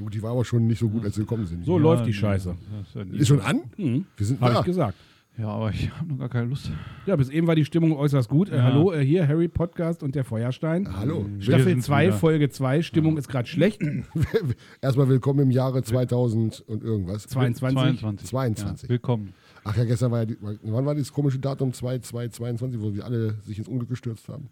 Gut, die war aber schon nicht so gut, als wir gekommen sind. So läuft die Scheiße. Ist schon an? Wir sind Habe da. ich gesagt. Ja, aber ich habe noch gar keine Lust. Ja, bis eben war die Stimmung äußerst gut. Hallo, hier Harry Podcast und der Feuerstein. Hallo. Staffel 2, Folge 2. Stimmung ist gerade schlecht. Erstmal willkommen im Jahre 2000 und irgendwas. 22. 22. Ja, willkommen. Ach ja, gestern war ja, wann war dieses komische Datum 2/2/22, wo wir alle sich ins Unglück gestürzt haben?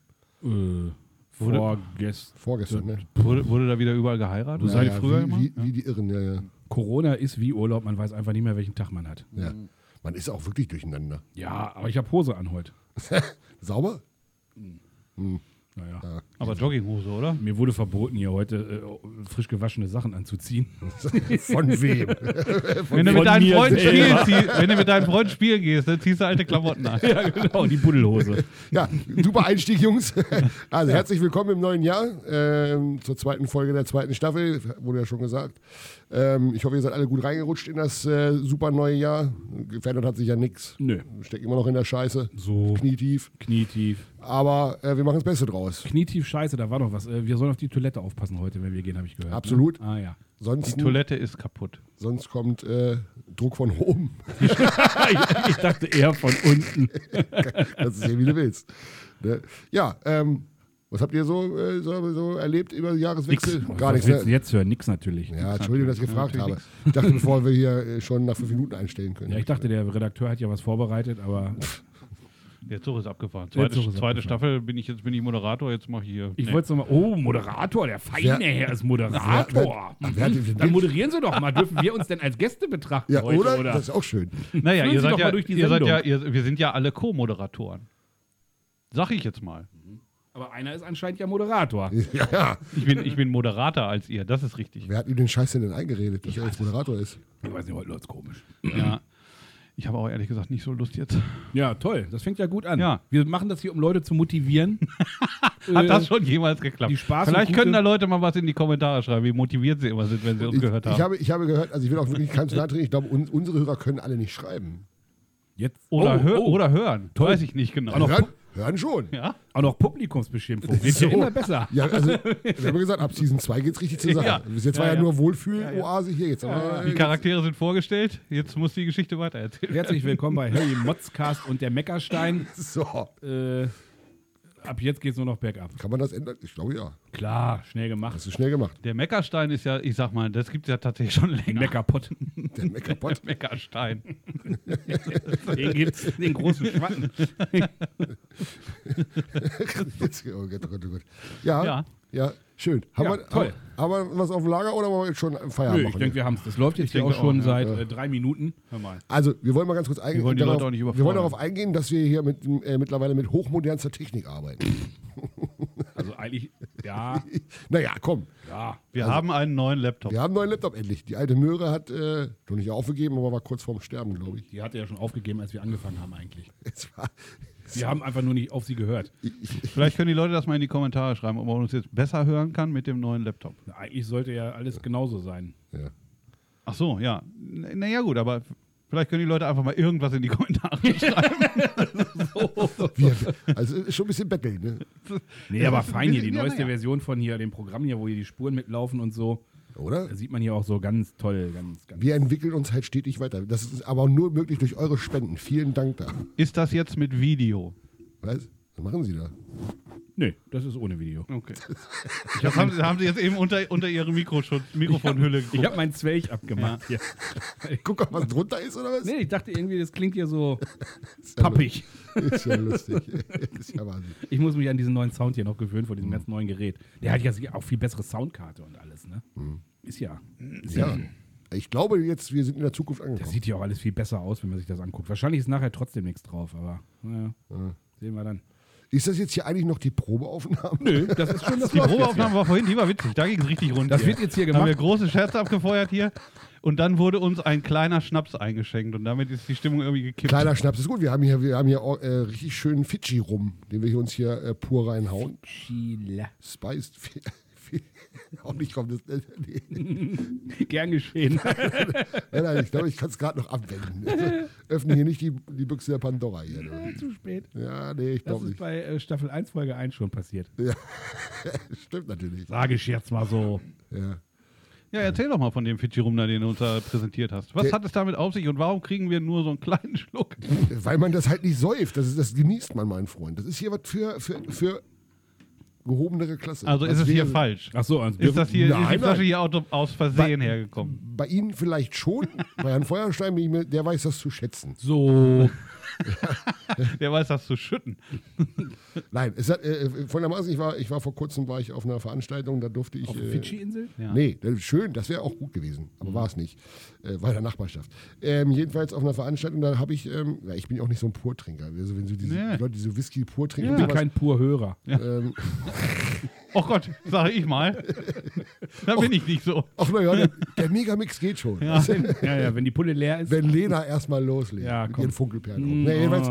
Vorgestern, ne? Wurde da wieder überall geheiratet? Du seid Ja, früher wie, immer? wie die Irren, ja. Corona ist wie Urlaub, man weiß einfach nicht mehr, welchen Tag man hat. Ja. Man ist auch wirklich durcheinander. Ja, aber ich habe Hose an heute. Sauber? Naja. Ja. Aber Jogginghose, oder? Mir wurde verboten, hier heute frisch gewaschene Sachen anzuziehen. Von wem? Wenn du, von wenn du mit deinem Freund spielen gehst, dann ziehst du alte Klamotten an. Ja, genau, die Buddelhose. Ja, super Einstieg, Jungs. Also herzlich willkommen im neuen Jahr, zur zweiten Folge der zweiten Staffel, wurde ja schon gesagt. Ich hoffe, ihr seid alle gut reingerutscht in das super neue Jahr. Verändert hat sich ja nichts. Nö. Steckt immer noch in der Scheiße. So. Knietief. Knietief. Aber wir machen das Beste draus. Knietief scheiße, da war noch was. Wir sollen auf die Toilette aufpassen heute, wenn wir gehen, habe ich gehört. Absolut. Ne? Ah ja. Sonst, Die Toilette ist kaputt. sonst kommt Druck von oben. Ich dachte eher von unten. Kannst du sehen, wie du willst. Ne? Ja, was habt ihr so erlebt über den Jahreswechsel? Gar nichts. Was willst du Ne? jetzt hören? Nix natürlich. Ja, Entschuldigung, dass ich gefragt habe. Ich dachte, bevor wir hier schon nach 5 Minuten einstellen können. Ja, ich dachte, der Redakteur hat ja was vorbereitet, aber Der Zug ist abgefahren. Der Zug ist Zweite abgefahren. Staffel bin ich Moderator, jetzt mache ich hier. ich wollte es nochmal. Oh, Moderator, der feine Herr ist Moderator. Dann moderieren Sie doch mal. Dürfen wir uns denn als Gäste betrachten Ja, heute? oder? Das ist auch schön. Naja, Führen ihr Sie seid doch ja, mal durch die ihr seid ja Sendung. wir sind ja alle Co-Moderatoren. Sag ich jetzt mal. Aber einer ist anscheinend ja Moderator. Ja. Ich bin Moderator als ihr, das ist richtig. Wer hat ihm den Scheiß denn eingeredet, dass er jetzt Moderator ist? Ich weiß nicht, heute läuft's komisch. Ja. Ich habe auch ehrlich gesagt nicht so Lust jetzt. Ja, toll. Das fängt ja gut an. Ja. Wir machen das hier, um Leute zu motivieren. Hat das schon jemals geklappt? die Spaß- und Vielleicht gute- können da Leute mal was in die Kommentare schreiben, wie motiviert sie immer sind, wenn sie uns gehört haben. Ich habe gehört, also ich will auch wirklich keinen zu nahe treten, ich glaube, unsere Hörer können alle nicht schreiben. Jetzt. Oder hören. Toll. Weiß ich nicht genau. Auch noch- Hören schon. Ja? Auch noch Publikumsbeschimpfung. Wird So. ja immer besser. Ja, also, wir haben gesagt, ab Season 2 geht's richtig zur Sache. Ja. Bis jetzt war ja nur Wohlfühl-Oase hier. Jetzt aber, Die Charaktere sind vorgestellt, jetzt muss die Geschichte weitererzählen. Herzlich willkommen bei Harry Motzcast und der Meckerstein. so. Ab jetzt geht's nur noch bergab. Kann man das ändern? Ich glaube ja. Klar, schnell gemacht. Das ist schnell gemacht. Der Meckerstein ist ja, ich sag mal, das gibt es ja tatsächlich schon länger. Meckerpott. Der Meckerpott. Der Meckerstein. Den gibt's, den großen Schwatten. Jetzt, oh Gott, oh Gott, oh Gott. Ja, Ja. schön. Ja, toll. Haben wir was auf dem Lager oder wollen wir jetzt schon Feierabend Nö, machen? ich denke, wir haben's. Das läuft jetzt Ich hier auch denke schon auch, seit 3 Minuten. Hör mal. Also, wir wollen mal ganz kurz eingehen. Wir wollen die Leute auch nicht wir wollen überfordern. darauf eingehen, dass wir hier mittlerweile mit hochmodernster Technik arbeiten. Also eigentlich, ja, Naja, komm. ja. Wir haben einen neuen Laptop. Wir haben einen neuen Laptop endlich. Die alte Möhre hat noch nicht aufgegeben, aber war kurz vorm Sterben, glaube ich. Die hatte ja schon aufgegeben, als wir angefangen haben eigentlich. Es war, Wir haben einfach nur nicht auf sie gehört. Vielleicht können die Leute das mal in die Kommentare schreiben, ob man uns jetzt besser hören kann mit dem neuen Laptop. Na, eigentlich sollte ja alles genauso sein. ja. Ach so, ja. Naja gut, aber vielleicht können die Leute einfach mal irgendwas in die Kommentare schreiben. Also ist schon ein bisschen betteln, ne? Nee, aber fein hier, die ja, neueste naja. Version von hier, dem Programm hier, wo hier die Spuren mitlaufen und so. Oder? Da sieht man hier auch so ganz toll, ganz. Wir entwickeln uns halt stetig weiter. Das ist aber nur möglich durch eure Spenden. Vielen Dank da. Ist das jetzt mit Video? Was? Was machen Sie da? Nee, das ist ohne Video. Okay. Das haben Sie jetzt eben unter Ihre Mikrofonhülle Ich geguckt. habe meinen Zwelch abgemacht hier. Guck mal, was drunter ist, oder was? Nee, ich dachte irgendwie, das klingt hier so pappig. Ist ja lustig. Ist ja Wahnsinn. Ich muss mich an diesen neuen Sound hier noch gewöhnen von diesem ganz neuen Gerät. Der hat ja auch viel bessere Soundkarte und alles, ne? Ist ja. Ja. Ich glaube jetzt, wir sind in der Zukunft Das angekommen. sieht ja auch alles viel besser aus, wenn man sich das anguckt. Wahrscheinlich ist nachher trotzdem nichts drauf, aber naja, sehen wir dann. Ist das jetzt hier eigentlich noch die Probeaufnahme? Nö, das ist schon das Die Probeaufnahme war vorhin, die war witzig. Da ging es richtig rund. Das wird jetzt hier Da haben wir gemacht. große Scherze abgefeuert hier. Und dann wurde uns ein kleiner Schnaps eingeschenkt. Und damit ist die Stimmung irgendwie gekippt. Kleiner Schnaps ist gut. Wir haben hier richtig schönen Fidschi-Rum, den wir hier uns hier pur reinhauen. Chile. Spiced. Auch nicht kommt das. Nee. Gern geschehen. Nein, ich glaube, ich kann es gerade noch abwenden. Also, öffne hier nicht die Büchse der Pandora hier. Du. Zu spät. Ja, nee, ich Das glaube ist nicht. bei Staffel 1, Folge 1 schon passiert. Ja. Stimmt natürlich. Sage ich jetzt mal so. Ja. Ja, erzähl doch mal von dem Fidschi-Rum, den du uns da präsentiert hast. Was hat es damit auf sich und warum kriegen wir nur so einen kleinen Schluck? Weil man das halt nicht säuft. Das genießt man, mein Freund. Das ist hier was für gehobenere Klasse. Also ist es hier falsch? Ach so, also Ist die Flasche nein. hier aus Versehen hergekommen? Bei Ihnen vielleicht schon. Bei Herrn Feuerstein, der weiß das zu schätzen. so. Der weiß das zu schütten. Nein, es hat folgendermaßen, ich war vor kurzem auf einer Veranstaltung, da durfte ich. Auf der Fidschi-Insel? Ja. Nee, schön, das wäre auch gut gewesen, aber war es nicht. War in der Nachbarschaft. Jedenfalls auf einer Veranstaltung, da habe ich, ich bin ja auch nicht so ein Purtrinker. Also wenn so die Leute, die so Whisky pur trinken. Ich bin kein Pur-Hörer. Oh Gott, sage ich mal. Da bin ich nicht so. Ach naja, der Megamix geht schon. Ja. Ja, wenn die Pulle leer ist. Wenn Lena erstmal loslegt Ja, mit komm. ihren Funkelperlen. Nee, jedenfalls,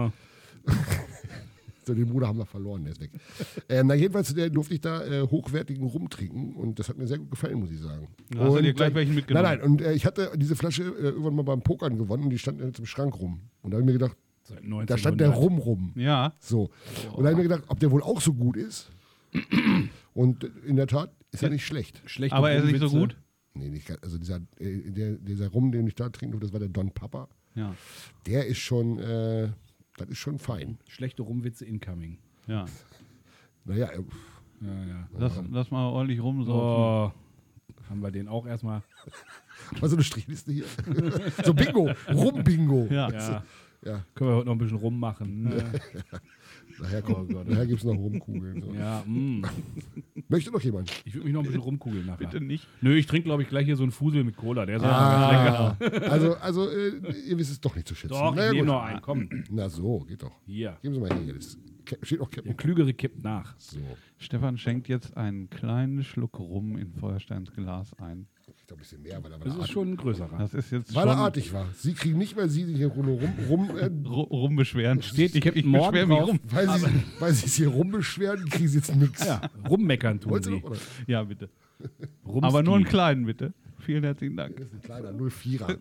so, den Bruder haben wir verloren, der ist weg. Jedenfalls durfte ich da hochwertigen Rum trinken und das hat mir sehr gut gefallen, muss ich sagen. Da hast du dir gleich welchen mitgenommen? Nein, und ich hatte diese Flasche irgendwann mal beim Pokern gewonnen und die stand jetzt im Schrank rum. Und da habe ich mir gedacht, Seit 1900. da stand der Rum. Ja. So. Und da habe ich mir gedacht, ob der wohl auch so gut ist. Und in der Tat ist er nicht schlecht. Schlechte Aber er ist nicht so Rumwitze. gut? Nee, nicht ganz. Also dieser Rum, den ich da trinken durfte, das war der Don Papa. Ja. Der ist schon, das ist schon fein. Schlechte Rumwitze incoming. Ja. Naja, Ja. Lass mal ordentlich rumsaufen. Oh, haben wir den auch erstmal. mal so eine Strichliste hier. So Bingo, Rum-Bingo. Ja. Ja. Ja, Können wir heute noch ein bisschen rummachen. Ne? nachher gibt es noch Rumkugeln. So. Ja, Möchte noch jemand? ich würde mich noch ein bisschen rumkugeln nachher. Bitte nicht. Nö, ich trinke, glaube ich, gleich hier so einen Fusel mit Cola. Der ist auch ganz lecker. Also ihr wisst es doch nicht zu schätzen. Doch, Na ja, ich nehme gut. noch einen. Komm, Na so, geht doch. hier. Geben Sie mal her. Das steht auch Der Captain. Klügere kippt nach. So. Stefan schenkt jetzt einen kleinen Schluck Rum in Feuersteins Glas ein. Ich glaube, ein bisschen mehr, weil er Das ist schon ein größerer. Das ist jetzt weil er schon artig war. Sie kriegen nicht, weil Sie sich hier rumbeschweren. Steht ich Captain beschwer Morgan mich drauf. rum. weil Sie es hier rumbeschweren, kriegen Sie jetzt nichts. Ja, rummeckern tun Wollen Sie sie. noch, oder? Ja, bitte. Rumski. Aber nur einen kleinen, bitte. Vielen herzlichen Dank. Das ist ein kleiner 04er.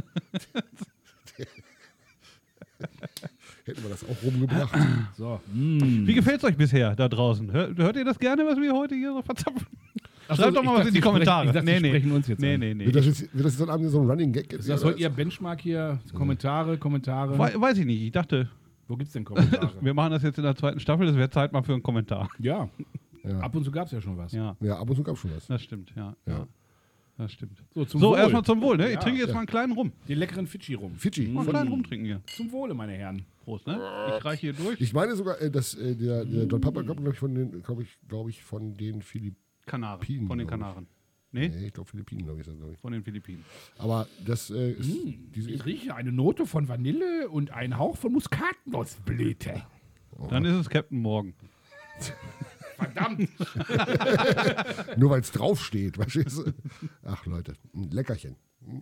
Hätten wir das auch rumgebracht. So. Wie gefällt es euch bisher da draußen? Hört ihr das gerne, was wir heute hier so verzapfen? Ach so, Schreibt doch ich mal was dachte, in die Sie Kommentare. sprechen- ich dachte, Sie sprechen uns jetzt an. Nee. Wird das jetzt dann Abend so ein Running Gag? Ist das heute Ihr Benchmark hier? Kommentare? Weiß ich nicht. Ich dachte, Wo gibt's denn Kommentare? wir machen das jetzt in der zweiten Staffel. Es wäre Zeit mal für einen Kommentar. Ja. Ja. Ab und zu gab's ja schon was. Ja, Ja, ab und zu gab es schon was. das stimmt. Ja. Das stimmt. zum So, Wohl. erstmal zum Wohl. Ne? Ich Ja. trinke jetzt mal einen kleinen Rum. Den leckeren Fidschi rum. Fidschi. Mal einen kleinen Rum trinken hier. Zum Wohle, meine Herren. Prost, ne? Ich reiche hier durch. Ich meine sogar, dass der Don Papa kommt, glaube ich, von den Philippinen. Kanaren. Von den glaub ich. Kanaren. Nee? Nee, ich glaube Philippinen, glaube ich. Von den Philippinen. Aber das ist diese. Ich rieche eine Note von Vanille und einen Hauch von Muskatnussblüte. Dann ist es Captain Morgan. Verdammt. Nur weil es draufsteht, verstehst du? Ach Leute, ein Leckerchen.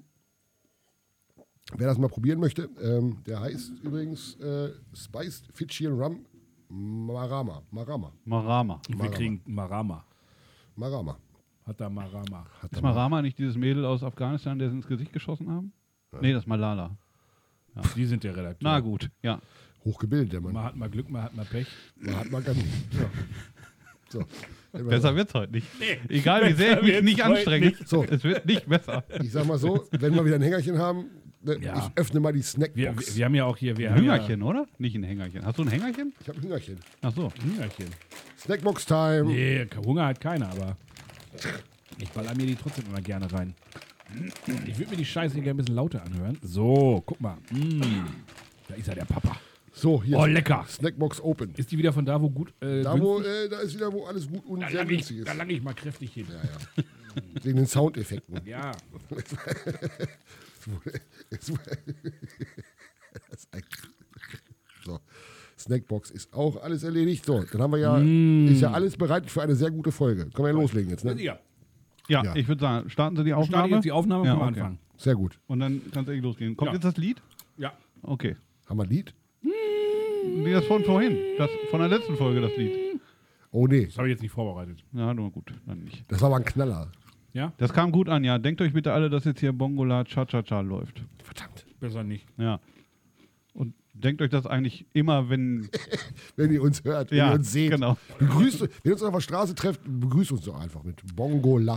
Wer das mal probieren möchte, der heißt übrigens Spiced Fidschi Rum Marama. Wir kriegen Marama. Hat da Marama. Ist Marama nicht dieses Mädel aus Afghanistan, der sie ins Gesicht geschossen haben? Nee, das ist Malala. Die sind der Redakteur. Na gut, ja. Hochgebildet, der Mann. Man hat mal Glück, man hat mal Pech. Man hat mal ganz. Ja. So. Besser wird's heute nicht. Egal wie sehr ich mich nicht anstrenge, So. es wird nicht besser. Ich sag mal so, wenn wir wieder ein Hängerchen haben, Ja. ich öffne mal die Snackbox. Wir haben ja auch hier. Ein Hüngerchen, oder? Nicht ein Hängerchen. Hast du ein Hängerchen? Ich habe ein Hüngerchen. Ach so. Hüngerchen. Snackbox-Time. Nee, Hunger hat keiner, aber ich baller mir die trotzdem immer gerne rein. Ich würde mir die Scheiße hier gerne ein bisschen lauter anhören. So, guck mal. Da ist ja der Papa. So, hier. Oh, lecker. Snackbox open. Ist die wieder von da, wo gut. Da ist wieder, wo alles gut und da sehr lang ich, günstig ist. da lang ich mal kräftig hin. Wegen den Soundeffekten. Ja. So. Snackbox ist auch alles erledigt. So, dann haben wir ja, ist ja alles bereit für eine sehr gute Folge. Können wir ja loslegen jetzt, ne? Ja. Ja, Ja. ich würde sagen, starten Sie die Starte Aufnahme. jetzt die Aufnahme Ja, vom okay. Anfang. Sehr gut. Und dann kann es eigentlich losgehen. Kommt Ja. jetzt das Lied? Ja. Okay. Haben wir ein Lied? Wie das von vorhin. Das von der letzten Folge, das Lied. Oh nee, Das habe ich jetzt nicht vorbereitet. Ja, nur gut, dann nicht. das war mal ein Knaller. Ja? Das kam gut an, ja. Denkt euch bitte alle, dass jetzt hier Bongola Cha-Cha-Cha läuft. Verdammt. Besser nicht. Ja. Und denkt euch das eigentlich immer, wenn... Wenn ihr uns hört, wenn Ja, ihr uns seht. genau. Begrüßt, wenn ihr uns auf der Straße trefft, begrüßt uns doch einfach mit Bongola.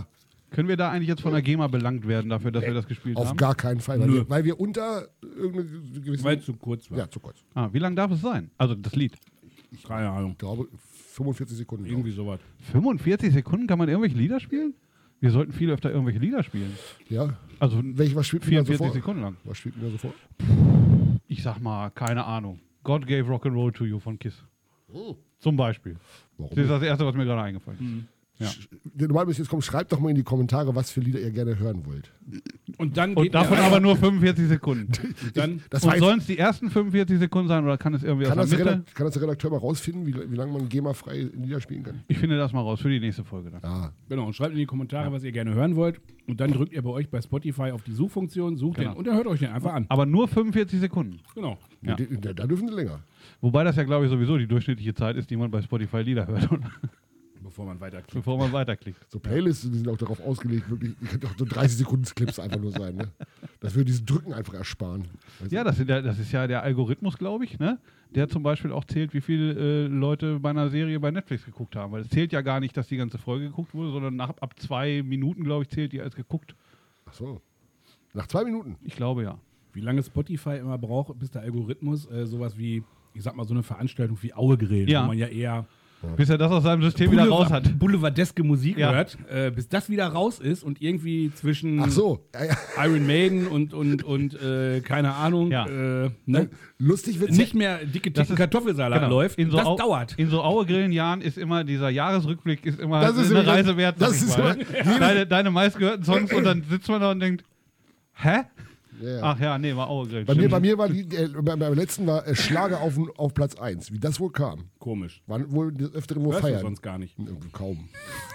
Können wir da eigentlich jetzt von der GEMA belangt werden dafür, dass wir das gespielt Auf haben? gar keinen Fall, weil wir unter irgendeine gewisse... Weil es zu kurz war. Ja, zu kurz. Wie lang darf es sein? Also das Lied. Keine Ahnung. Ich glaube, 45 Sekunden. Irgendwie sowas. 45 Sekunden kann man irgendwelche Lieder spielen? Wir sollten viel öfter irgendwelche Lieder spielen. Ja. Also Was spielt mir da so 44 vor? Sekunden lang. Was spielt mir da so vor? Ich sag mal, keine Ahnung. God Gave Rock'n'Roll to You von KISS. Oh. Zum Beispiel. Warum Das ist das Erste, was mir gerade eingefallen ist. Ja. Normal bis jetzt kommt, schreibt doch mal in die Kommentare, was für Lieder ihr gerne hören wollt. Und dann Und geht davon der- aber nur 45 Sekunden. dann Das war Und jetzt, sollen es die ersten 45 Sekunden sein oder kann es irgendwie aus der Mitte? kann das der Redakteur mal rausfinden, wie lange man GEMA-frei Lieder spielen kann? Ich finde das mal raus für die nächste Folge dann. Ah, Genau, und schreibt in die Kommentare, was ihr gerne hören wollt. Und dann drückt ihr bei euch bei Spotify auf die Suchfunktion, sucht Genau. den und dann hört euch den einfach an. Aber nur 45 Sekunden. Genau. Ja. da dürfen sie länger. Wobei das ja, glaube ich, sowieso die durchschnittliche Zeit ist, die man bei Spotify Lieder hört, oder? Bevor man weiterklickt. Bevor man weiterklickt. So Playlists, die sind auch darauf ausgelegt, wirklich, die können doch so 30 Sekunden Clips einfach nur sein. Ne? Das würde diesen Drücken einfach ersparen. Weißt du? Ja, das ist ja der Algorithmus, glaube ich, ne? Der zum Beispiel auch zählt, wie viele Leute bei einer Serie bei Netflix geguckt haben. Weil es zählt ja gar nicht, dass die ganze Folge geguckt wurde, sondern ab 2 Minuten, glaube ich, zählt die als geguckt. Ach so. Nach 2 Minuten. Ich glaube ja. Wie lange Spotify immer braucht, bis der Algorithmus sowas wie, ich sag mal, so eine Veranstaltung wie Aue grillt, Ja. wo man ja eher Bis er das aus seinem System wieder raus hat. boulevardeske Musik Ja. hört, bis das wieder raus ist und irgendwie zwischen Ach so. Ja. Iron Maiden und keine Ahnung, Ja. Ne? Lustig wird Nicht mehr dicke Das Ticken ist- Kartoffelsalat Genau. läuft, In so das Au- dauert. In so Aue-Grillen-Jahren ist immer dieser Jahresrückblick ist immer Das ist eine immer- Reise wert. das sag ich ist mal, ne? Deine meistgehörten Songs und dann sitzt man da und denkt, hä? Ja, ja. Ach ja, nee, war Aue-Grillen. Bei Stimmt. mir war beim letzten war Schlager auf Platz 1. Wie das wohl kam. Komisch. Waren wohl des Öfteren nur Hörst du feiern. sonst gar nicht. Kaum.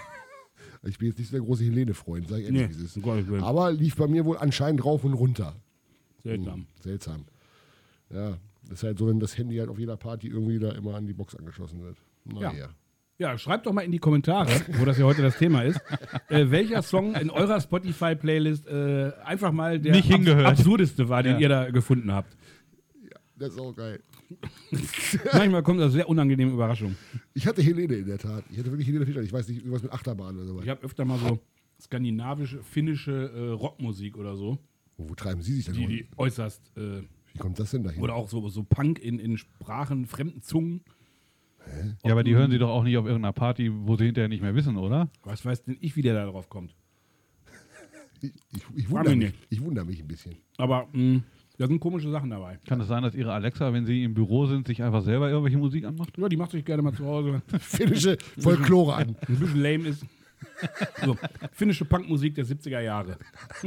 Ich bin jetzt nicht so der große Helene-Freund, sag ich ehrlich, Nee, wie es ist. um Gottes Willen. Aber lief bei mir wohl anscheinend rauf und runter. Seltsam. Seltsam. Ja, das ist halt so, wenn das Handy halt auf jeder Party irgendwie da immer an die Box angeschlossen wird. Naja. Ja, schreibt doch mal in die Kommentare, wo das ja heute das Thema ist, welcher Song in eurer Spotify-Playlist einfach mal der Nicht hingehört. absurdeste war, den Ja. ihr da gefunden habt. Das ist auch geil. Manchmal kommt das sehr unangenehme Überraschung. Ich hatte Helene in der Tat. Ich hatte wirklich Helene Fischer. Ich weiß nicht, irgendwas mit Achterbahn oder so. Ich habe öfter mal so skandinavische, finnische Rockmusik oder so, Wo treiben Sie sich denn die hin? äußerst, Wie kommt das denn dahin? oder auch so Punk in Sprachen, fremden Zungen. Ja, aber die hören sie doch auch nicht auf irgendeiner Party, wo sie hinterher nicht mehr wissen, oder? Was weiß denn ich, wie der da drauf kommt. Ich Frag wundere mich mich. Ich wundere mich ein bisschen. Aber da sind komische Sachen dabei. Kann es sein, dass ihre Alexa, wenn sie im Büro sind, sich einfach selber irgendwelche Musik anmacht? Ja, die macht sich gerne mal zu Hause, Finnische Folklore an. ein bisschen lame ist. So, finnische Punkmusik der 70er Jahre.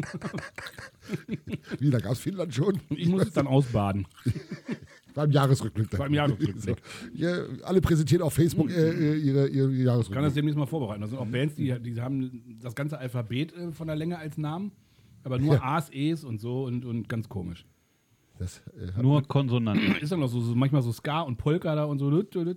Wie, da gab es Finnland schon? Ich muss es dann ausbaden. Beim Jahresrückblick. Beim Jahresrückblick. So. Ja, alle präsentieren auf Facebook ihre Ich kann das Jahresrückblick. demnächst mal vorbereiten. Das sind auch Bands, die haben das ganze Alphabet von der Länge als Namen, aber nur A's, E's und so und ganz komisch. Das, hat Nur Konsonanten. Ist dann noch so manchmal so Ska und Polka da und so.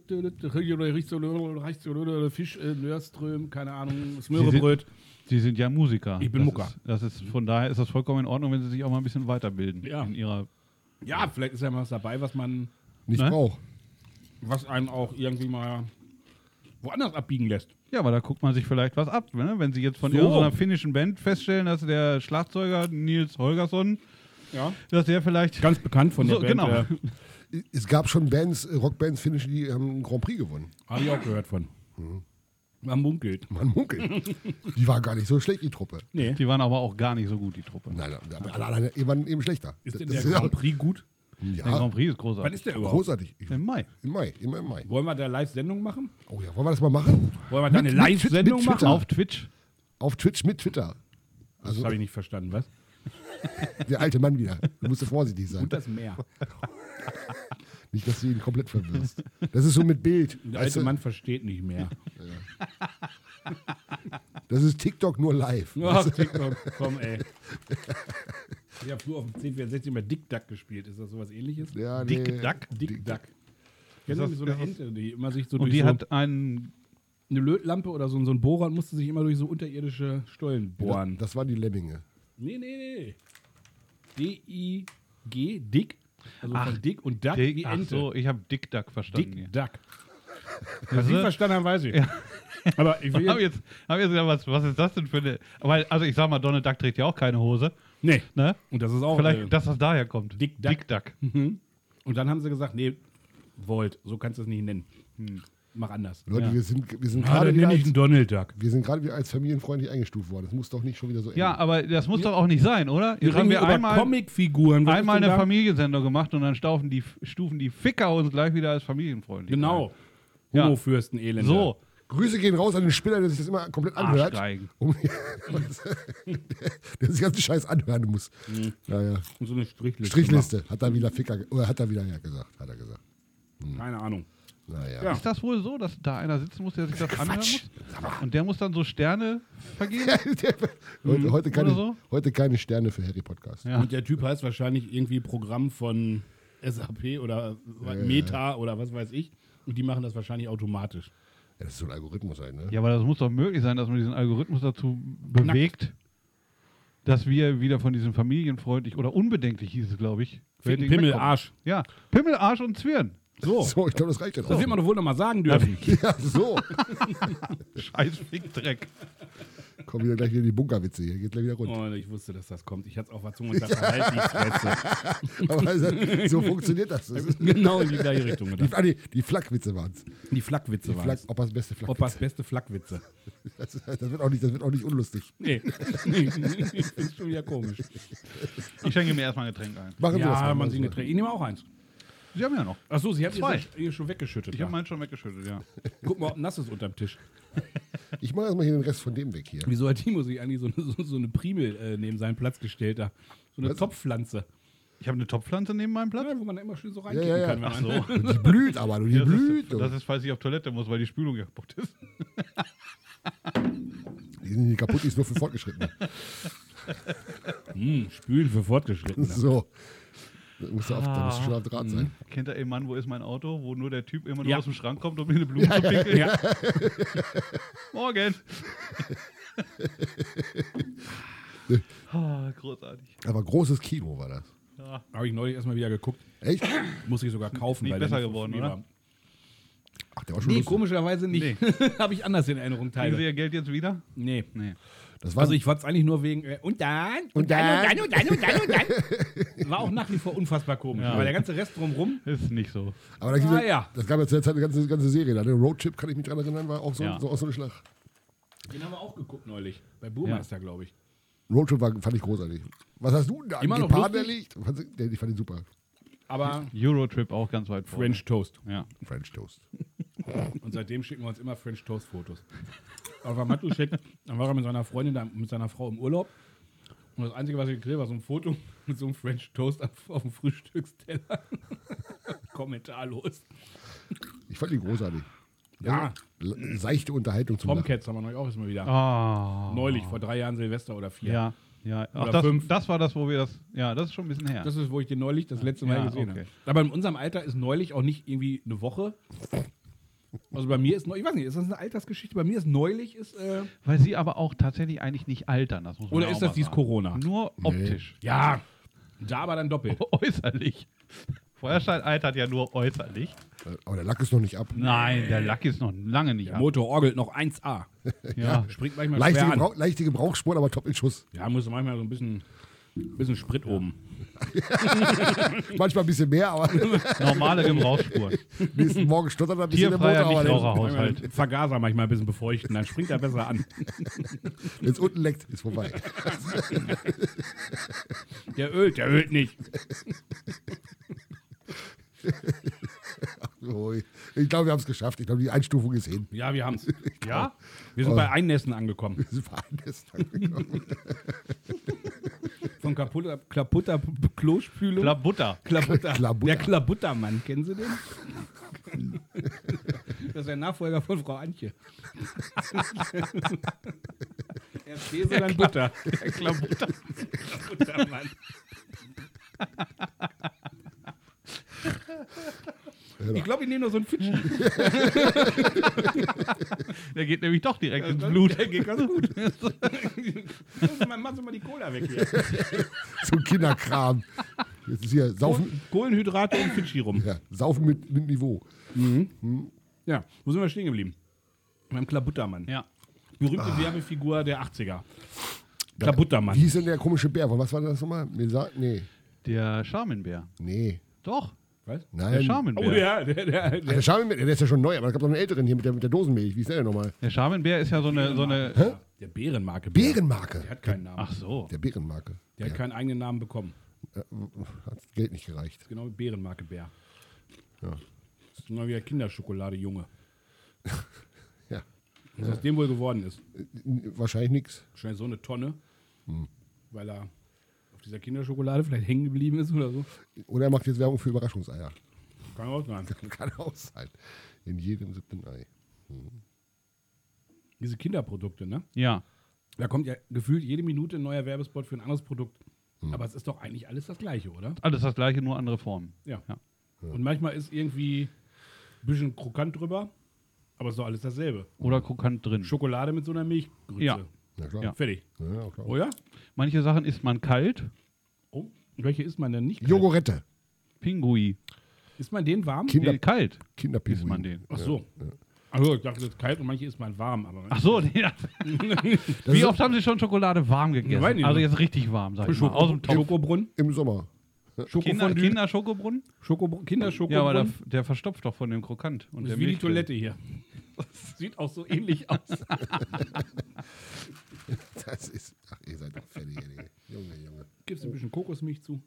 Fisch, Nörström, keine Ahnung, Smörebröt. Sie sind ja Musiker. Ich bin Das Mucker. Das ist, von daher ist das vollkommen in Ordnung, wenn sie sich auch mal ein bisschen weiterbilden. Ja. In ihrer, Ja, vielleicht ist ja mal was dabei, was nicht ne? braucht. einen auch irgendwie mal woanders abbiegen lässt. ja, aber da guckt man sich vielleicht was ab. Ne? Wenn sie jetzt von So. irgendeiner finnischen Band feststellen, dass der Schlagzeuger Nils Holgersson, Ja. dass der vielleicht... Ganz bekannt von der So, Band. genau. Es gab schon Bands, Rockbands, finnische, die haben einen Grand Prix gewonnen. Habe ich auch gehört von. Man munkelt. Man munkelt. Die war gar nicht so schlecht, die Truppe. Nee. Die waren aber auch gar nicht so gut, die Truppe. Nein, aber alle anderen waren eben schlechter. Ist denn Das der ja- Grand Prix gut? Der Ja, Grand Prix ist Wann großartig. ist der überhaupt? großartig. Im Mai. Im Mai, immer im Mai. Wollen wir da Live-Sendung machen? Oh ja, wollen wir das mal machen? Wollen wir da eine Mit Live-Sendung Twitter. machen? Auf Twitch. Auf Twitch mit Twitter. Das Also habe ich nicht verstanden, was? der alte Mann wieder. Du musst vorsichtig sein. Und das Meer. Nicht, dass du ihn komplett verwirrst. Das ist so mit Bild. Der Weißt alte du? Mann versteht nicht mehr. Das ist TikTok nur live. Ach, TikTok, komm, ey. Ich habe früher auf dem 1064 mal Dick Duck gespielt. Ist das sowas ähnliches? Ja, Dick nee. Duck. Dick Duck. Kennst das- du so eine Ente, die immer sich so Und durch die so hat einen... eine Lötlampe oder so ein Bohrer und musste sich immer durch so unterirdische Stollen bohren. Das waren die Lemminge. Nee. D-I-G, Dick. Also Ach, von Dick und Duck Dick, wie ach Ente. so, ich habe Dick Duck verstanden. Dick hier. Duck. Was Sie verstanden haben, weiß ich. Ja. Aber ich will Hab jetzt gedacht, was ist das denn für eine. Aber, also ich sag mal, Donald Duck trägt ja auch keine Hose. Nee. Ne? Und das ist auch. Vielleicht, dass das daher kommt. Dick Duck. Dick Duck. Und dann haben sie gesagt, nee, Volt, so kannst du es nicht nennen. Mach anders. Leute, Ja. wir sind Gerade gerade wieder, nenne ich einen Donald Duck. wir sind gerade wieder als familienfreundlich eingestuft worden. Das muss doch nicht schon wieder so enden. Ja, aber das muss doch auch nicht sein, oder? Wir Jetzt haben reden wir über einmal Comicfiguren. Was ist eine denn da? Familiensendung gemacht und dann stufen die Ficker uns gleich wieder als familienfreundlich. Genau. Ja. Homofürsten, Elende. So, Grüße gehen raus an den Spinner, der sich das immer komplett anhört. Arschgeigen. Der sich ganzen Scheiß anhören muss. Naja. Und so eine Strichliste. Strichliste, hat er wieder Ficker, oder hat er wieder ja gesagt, hat er gesagt. Keine Ahnung. Naja. Ja. Ist das wohl so, dass da einer sitzen muss, der sich das anhören muss? Und der muss dann so Sterne vergeben? Heute keine Sterne für Harry Podcast. Ja. Und der Typ heißt wahrscheinlich irgendwie Programm von SAP oder Meta oder was weiß ich. Und die machen das wahrscheinlich automatisch. Ja, das ist so ein Algorithmus sein, ne? Ja, aber das muss doch möglich sein, dass man diesen Algorithmus dazu bewegt, dass wir wieder von diesem familienfreundlich oder unbedenklich hieß es, glaube ich. Ficken, Pimmel, Arsch. Ja, Pimmel, Arsch und Zwirn. So. So, ich glaube, das reicht jetzt Das auch. wird man doch wohl nochmal sagen dürfen. Ja, so. Scheiß Fickdreck. Kommen wieder gleich wieder die Bunkerwitze hier. Geht gleich wieder runter. Oh, ich wusste, dass das kommt. Ich hatte es auf der Zunge und dachte, halt die Fresse. Aber so funktioniert das. Das ist, Genau in die gleiche Richtung gedacht. die Flackwitze waren es. Die Flackwitze waren es. Oppas beste Flackwitze. Oppas beste Flackwitze. Das wird auch nicht unlustig. Nee. Ich finde es schon wieder komisch. Ich schenke mir erstmal ein Getränk ein. Machen wir das Ja, mal. man sieht Getränk. Ich nehme auch eins. Sie haben ja noch. Achso, Sie haben Zwei. ihr schon weggeschüttet. Ich habe meinen schon weggeschüttet, ja. Guck mal, ob nass ist unterm Tisch. Ich mache erstmal hier den Rest von dem weg hier. Wieso hat Timo sich eigentlich so eine Primel neben seinen Platz gestellt da? So eine Was? Topfpflanze. Ich habe eine Topfpflanze neben meinem Platz. Ja, wo man da immer schön so Ja, reinkippen ja. kann. Ach Wenn man Und die blüht aber, die blüht. Das ist, falls ich auf Toilette muss, weil die Spülung ja kaputt ist. Die sind nicht kaputt, die ist nur für Fortgeschrittene. Spülen für Fortgeschrittene. So. Da musst du schon auf Draht sein. Kennt ihr, ey Mann, wo ist mein Auto? Wo nur der Typ immer nur Ja. aus dem Schrank kommt, um mir eine Blume zu pinkeln. Ja. Morgen. Großartig. Aber großes Kino war das. Ja. Habe ich neulich erstmal wieder geguckt. Echt? Muss ich sogar kaufen. Nicht weil der besser nicht geworden, von mir oder? war. Ach, der war schon Nee, lustig. komischerweise nicht. Nee. Habe ich anders in Erinnerung Kriegen Sie teile. Ihr Geld jetzt wieder? Nee. Nee. Das war Also ich fand es eigentlich nur wegen und dann. War auch nach wie vor unfassbar komisch. Ja. Aber der ganze Rest drumrum. Ist nicht so. aber da gibt es ja. das gab ja zu der Zeit eine ganze Serie. Da. Der Roadtrip, kann ich mich dran erinnern, war auch so, Ja. so aus so einem Schlag. Den haben wir auch geguckt neulich. Bei Burmeister, glaube ich. Roadtrip fand ich großartig. Was hast du denn da Immer an noch Geparden lustig? erlegt? Ich fand ihn super. Aber Eurotrip auch ganz weit vorne. French Toast. Ja. French Toast. Und seitdem schicken wir uns immer French Toast Fotos. Aber Matuschek, dann war er mit seiner Freundin, mit seiner Frau im Urlaub. Und das Einzige, was ich gekriegt habe, war so ein Foto mit so einem French Toast auf dem Frühstücksteller. Kommentarlos. Ich fand ihn großartig. Ja, Seichte Unterhaltung zum Lachen. Tomcats haben wir neulich auch erstmal wieder. Ah. Neulich, vor 3 Jahren Silvester oder 4. Ja. Ja. Ach, Oder 5. das war das, wo wir das. Ja, das ist schon ein bisschen her. Das ist, wo ich den neulich das letzte Mal Ja, gesehen okay. habe. Aber in unserem Alter ist neulich auch nicht irgendwie eine Woche. Also bei mir ist neulich, ich weiß nicht, ist das eine Altersgeschichte? Bei mir ist neulich Weil sie aber auch tatsächlich eigentlich nicht altern. Das muss man oder ja ist auch das mal dieses sagen. Corona? Nur optisch. Ja, da aber dann doppelt. Äußerlich. Feuerstein altert ja nur äußerlich. Aber der Lack ist noch nicht ab. Nein, der Lack ist noch lange nicht Der ab. Motor orgelt noch 1A. Ja. Springt manchmal schwer an. Leichte Gebrauchsspuren, aber top in Schuss. Ja, muss manchmal so ein bisschen Sprit oben. Manchmal ein bisschen mehr, aber Normale Gebrauchsspur. nächsten Morgen stottert er ein bisschen der Tierfreier Motor. Aber Nichtraucherhaushalt. Manchmal Vergaser manchmal ein bisschen befeuchten, dann springt er besser an. wenn es unten leckt, ist vorbei. Der ölt nicht. So, ich glaube, wir haben es geschafft. Ich glaube, die Einstufung ist hin. Ja, wir haben's. Ja? Wir sind bei Einnässen angekommen. Wir sind veranlasst angekommen. Von kaputter Klospülung. Klabutter. Klabutter. Klabutter. Der Klabuttermann, kennen Sie den? Das ist der Nachfolger von Frau Antje. Erst Käse, dann Butter. Der Klabuttermann. Ich glaube, ich nehme nur so einen Fitschen. Der geht nämlich doch direkt ins Blut. Der geht ganz gut. Mach mal die Cola weg hier. So ein Kinderkram. Jetzt ist hier Saufen, Kohlenhydrate und Fidschi rum. ja, Saufen mit Niveau. Ja, Ja, wo sind wir stehen geblieben? Beim Klabuttermann. Ja. Berühmte Werbefigur der 80er. Klabuttermann. Wie hieß denn der komische Bär? Von was war das nochmal? Nee. Der Charmenbär. Nee. Doch. Was? Nein. Der Charmenbär. Oh ja, Ach, der Charmenbär, der ist ja schon neu, aber es gab noch einen älteren hier mit der Dosenmilch. Wie ist der denn nochmal? Der Charmenbär ist ja so eine Der Bärenmarke. Bärenmarke. Der hat keinen Namen. Ach so. Der Bärenmarke. Der hat keinen eigenen Namen bekommen. Hat Geld nicht gereicht. Genau wie Bärenmarke Bär. Ja. Das ist genau wie der Kinderschokolade Junge. Ja. Was aus dem wohl geworden ist. Wahrscheinlich nichts. Wahrscheinlich so eine Tonne. Weil er auf dieser Kinderschokolade vielleicht hängen geblieben ist oder so. Oder er macht jetzt Werbung für Überraschungseier. Kann auch sein. Kann auch sein. In jedem 7. Ei. Diese Kinderprodukte, ne? Ja. Da kommt ja gefühlt jede Minute ein neuer Werbespot für ein anderes Produkt. Aber es ist doch eigentlich alles das Gleiche, oder? Alles das gleiche, nur andere Formen. Ja. Ja. Und manchmal ist irgendwie ein bisschen krokant drüber, aber es ist doch alles dasselbe. Oder krokant drin. Schokolade mit so einer Milchgrütze. Ja. Na klar. Ja. Fertig. Ja, klar. Oh ja? Manche Sachen isst man kalt. Oh, welche isst man denn nicht? kalt? Jogurette. Pingui. Isst man den warm? Kinder- Nee, kalt Kinderpinguin. isst man den. Ach so. Also ich dachte, das ist kalt und manche isst man warm. Aber Ach so, nee. Wie oft haben Sie schon Schokolade warm gegessen? weiß nicht. Also jetzt richtig warm, sag ich mal. Aus dem Topf. Schokobrunnen? Im Sommer. Schokofondue? Kinderschokobrunnen? Kinderschokobrunnen? Ja, aber der verstopft doch von dem Krokant. Und das der ist wie die Milchcreme. Toilette hier. Das sieht auch so ähnlich aus. Das ist. Ach, ihr seid doch fertig, ey. Junge. Gibst du ein bisschen Kokosmilch zu?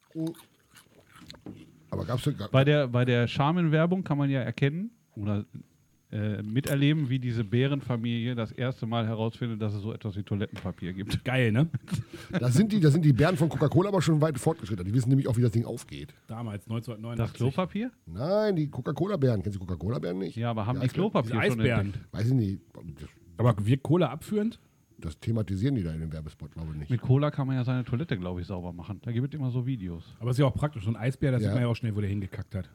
Aber gab's denn. Bei der Charmen-Werbung kann man ja erkennen oder miterleben, wie diese Bärenfamilie das erste Mal herausfindet, dass es so etwas wie Toilettenpapier gibt. Geil, ne? Da sind die Bären von Coca-Cola aber schon weit fortgeschritten. Die wissen nämlich auch, wie das Ding aufgeht. Damals, Das 1989. Klopapier? Nein, die Coca-Cola-Bären. Kennst du Coca-Cola-Bären nicht? Ja, aber haben die Eisbären? Klopapier Diese schon Eisbären. entdeckt? Weiß ich nicht. Aber wirkt Cola abführend? Das thematisieren die da in dem Werbespot, glaube ich nicht. Mit Cola kann man ja seine Toilette, glaube ich, sauber machen. Da gibt es immer so Videos. Aber ist ja auch praktisch. So ein Eisbär, da sieht Ja. man ja auch schnell, wo der hingekackt hat.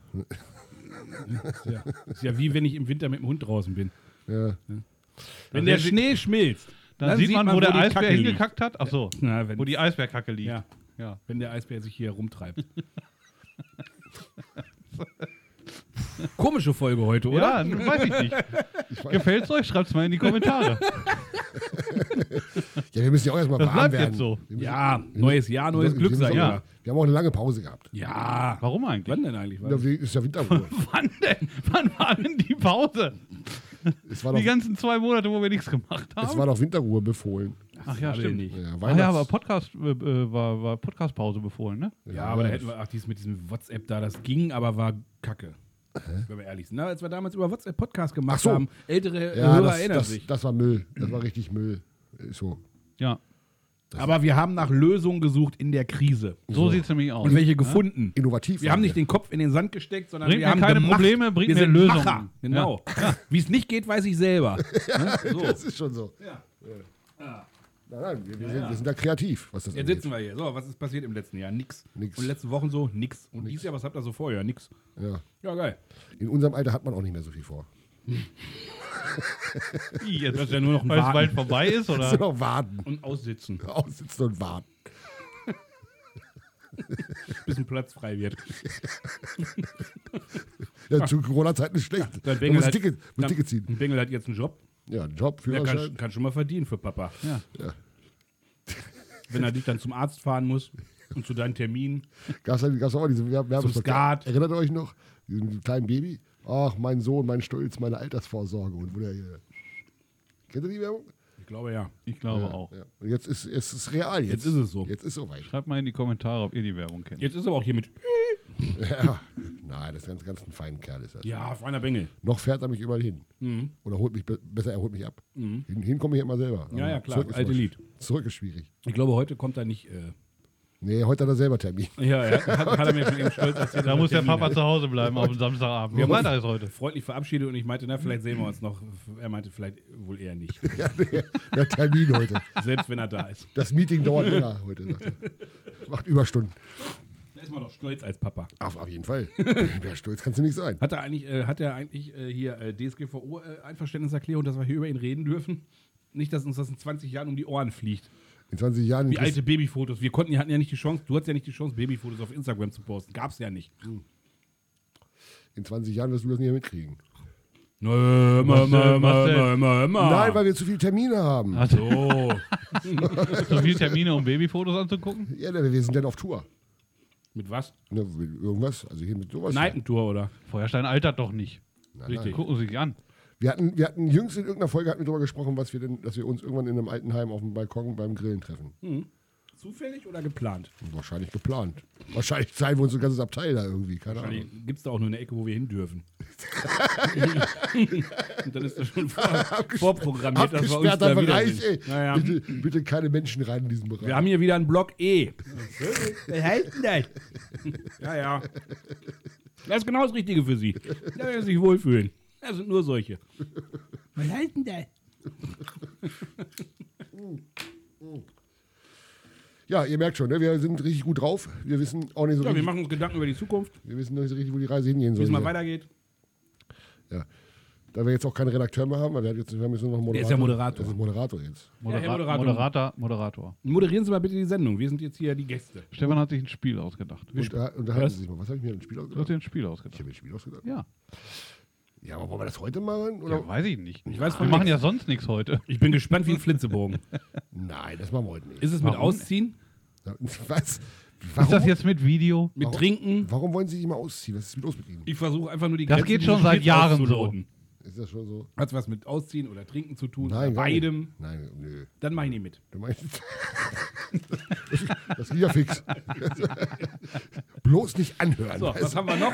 Ist ja wie wenn ich im Winter mit dem Hund draußen bin. Ja. Wenn der Schnee schmilzt, Dann sieht man, wo der die Eisbär Kacke liegt. hingekackt hat. Ach so, Na, wenn, wo die Eisbärkacke liegt. ja, Ja. wenn der Eisbär sich hier rumtreibt. Komische Folge heute, oder? Ja, weiß ich nicht. Gefällt's euch? Schreibt's mal in die Kommentare. Ja, wir müssen ja auch erstmal Das warm bleibt werden. jetzt so. Wir müssen- Ja, neues Jahr, neues Glück, sag ich ja. mal. Wir haben auch eine lange Pause gehabt. Ja. Warum eigentlich? Wann denn eigentlich? Ja, ist ja Winterruhe. Wann denn? Wann war denn die Pause? es, war Die doch, ganzen 2 Monate, wo wir nichts gemacht es haben? war doch Winterruhe befohlen. Ach ja, Alle stimmt. nicht. Ja, Ach ja, aber Podcast war Podcast-Pause befohlen, ne? Ja, aber da hätten wir, mit diesem WhatsApp da, das ging, aber war kacke. Wenn wir ehrlich sind. Na, als wir damals über WhatsApp Podcast gemacht Ach so. haben, ältere Ja, Hörer erinnern sich. das war Müll. Das war richtig Müll. Ist so. Ja. Aber wir haben nach Lösungen gesucht in der Krise. So sieht's nämlich aus. Und welche gefunden. Innovativ. Wir haben nicht den Kopf in den Sand gesteckt, sondern Bringt wir mir haben keine gemacht. Probleme, bringt wir mir sind Lösungen. Macher. Genau. Wie es nicht geht, weiß ich selber. Ne? So. Das ist schon so. Ja. Nein, wir sind da kreativ, was das Jetzt angeht. sitzen wir hier. So, was ist passiert im letzten Jahr? Nix. Nix. Und letzten Wochen so? Nix. Und dieses Jahr, was habt ihr so vor? Ja, nix. Ja. Ja, geil. In unserem Alter hat man auch nicht mehr so viel vor. Jetzt, Das ist ja nur noch ein weil es Warten bald vorbei ist, Nur oder? noch warten. und aussitzen, Aussitzen und warten. bis ein Platz frei wird. Ja, zu Corona-Zeiten ist schlecht. Dein Man Bengel muss hat- Ticket ziehen. Ein Bengel hat jetzt einen Job. Ja, einen Job, Der Führerschein. kann schon mal verdienen für Papa. Ja. Wenn er dich dann zum Arzt fahren muss und zu deinen Terminen. Gab's auch diese Werbespot. Skat. Erinnert ihr euch noch? Diesen kleinen Baby? Ach, mein Sohn, mein Stolz, meine Altersvorsorge. Und wo der hier. Kennt ihr die Werbung? Ich glaube ja. Ich glaube auch. Ja. Und jetzt ist es real. Jetzt ist es so. Jetzt ist es soweit. Schreibt mal in die Kommentare, ob ihr die Werbung kennt. Jetzt ist er auch hier mit. Ja. Nein, das ist ganz ein feiner Kerl ist das. Ja, feiner Bengel. Noch fährt er mich überall hin. Oder holt mich besser, er holt mich ab. Hin komme ich immer selber. Ja, ja, Aber klar. zurück ist Alte noch- Lied. Zurück ist schwierig. Ich glaube, heute kommt er nicht. Nee, heute hat er selber Termin. Ja, hat er mir schon eben stolz erzählt. Da dass muss er der Termin Papa hat. zu Hause bleiben auf dem Samstagabend. Wir Wie haben weiter uns ist heute? freundlich verabschiedet und ich meinte, na, vielleicht sehen wir uns noch. Er meinte, vielleicht wohl eher nicht. Der Termin heute. Selbst wenn er da ist. Das Meeting dauert länger heute. Sagt er. Macht Überstunden. Da ist man doch stolz als Papa. Auf jeden Fall. Wer stolz kannst du nicht sein. Hat er eigentlich hier DSGVO Einverständniserklärung, dass wir hier über ihn reden dürfen? Nicht, dass uns das in 20 Jahren um die Ohren fliegt. In 20 Jahren. Wie alte Babyfotos. Hatten ja nicht die Chance, du hattest ja nicht die Chance, Babyfotos auf Instagram zu posten. Gab's ja nicht. In 20 Jahren wirst du das nicht mehr mitkriegen. Nö, Nein, weil wir zu viele Termine haben. So. So viele Termine, um Babyfotos anzugucken? Ja, wir sind dann auf Tour. Mit was? Ne, mit irgendwas, also hier mit sowas. Nightentour, oder? Feuerstein altert doch nicht. Richtig. Gucken Sie sich an. Wir hatten jüngst in irgendeiner Folge darüber gesprochen, dass wir uns irgendwann in einem Altenheim auf dem Balkon beim Grillen treffen. Zufällig oder geplant? Wahrscheinlich geplant. Wahrscheinlich zeigen wir uns ein ganzes Abteil da irgendwie, keine Ahnung. Wahrscheinlich gibt es da auch nur eine Ecke, wo wir hin dürfen. Und dann ist das schon vorprogrammiert, dass wir uns Abgesperrter da Bereich, wiedersehen. ey. Naja. Bitte keine Menschen rein in diesen Bereich. Wir haben hier wieder einen Block E. Was heißt denn das? Ja. Das ist genau das Richtige für Sie. Da werden Sie sich wohlfühlen. Das sind nur solche. Was heißt denn das? Ja, ihr merkt schon, ne? Wir sind richtig gut drauf. Wir wissen auch nicht so Ja, wir richtig, machen uns Gedanken über die Zukunft, wir wissen noch nicht so richtig, wo die Reise hingehen wie soll. es mal hier. weitergeht. Ja. Da wir jetzt auch keinen Redakteur mehr haben, weil wir haben jetzt nur noch einen Moderator. Der ist ja Moderator. Das ist Moderator jetzt. Moderator. Moderieren Sie mal bitte die Sendung. Wir sind jetzt hier die Gäste. Stefan hat sich ein Spiel ausgedacht. Unterhalten Sie sich mal. Was habe ich mir ein Spiel Du hast ausgedacht? dir ein Spiel Ich ausgedacht. habe mir ein Spiel ausgedacht? Ja. Ja, aber wollen wir das heute machen? Oder? Ja, weiß ich nicht. Ich weiß Wir von machen nichts. ja sonst nichts heute. Ich bin gespannt wie ein Flitzebogen. Nein, das machen wir heute nicht. Ist es mit Warum? Ausziehen? Was? Ist das jetzt mit Video? Mit Trinken? Warum wollen Sie sich mal ausziehen? Was ist los mit Ihnen? Ich versuche einfach nur die Das Grenzen geht schon dieses seit Spiels Jahren auszuloten. Ist das schon so? Hat es was mit Ausziehen oder Trinken zu tun? Nein, oder gar nicht. beidem? Nein, nö. Dann mache ich nicht mit. Du meinst, das geht ja fix. Bloß nicht anhören. So, was haben wir noch?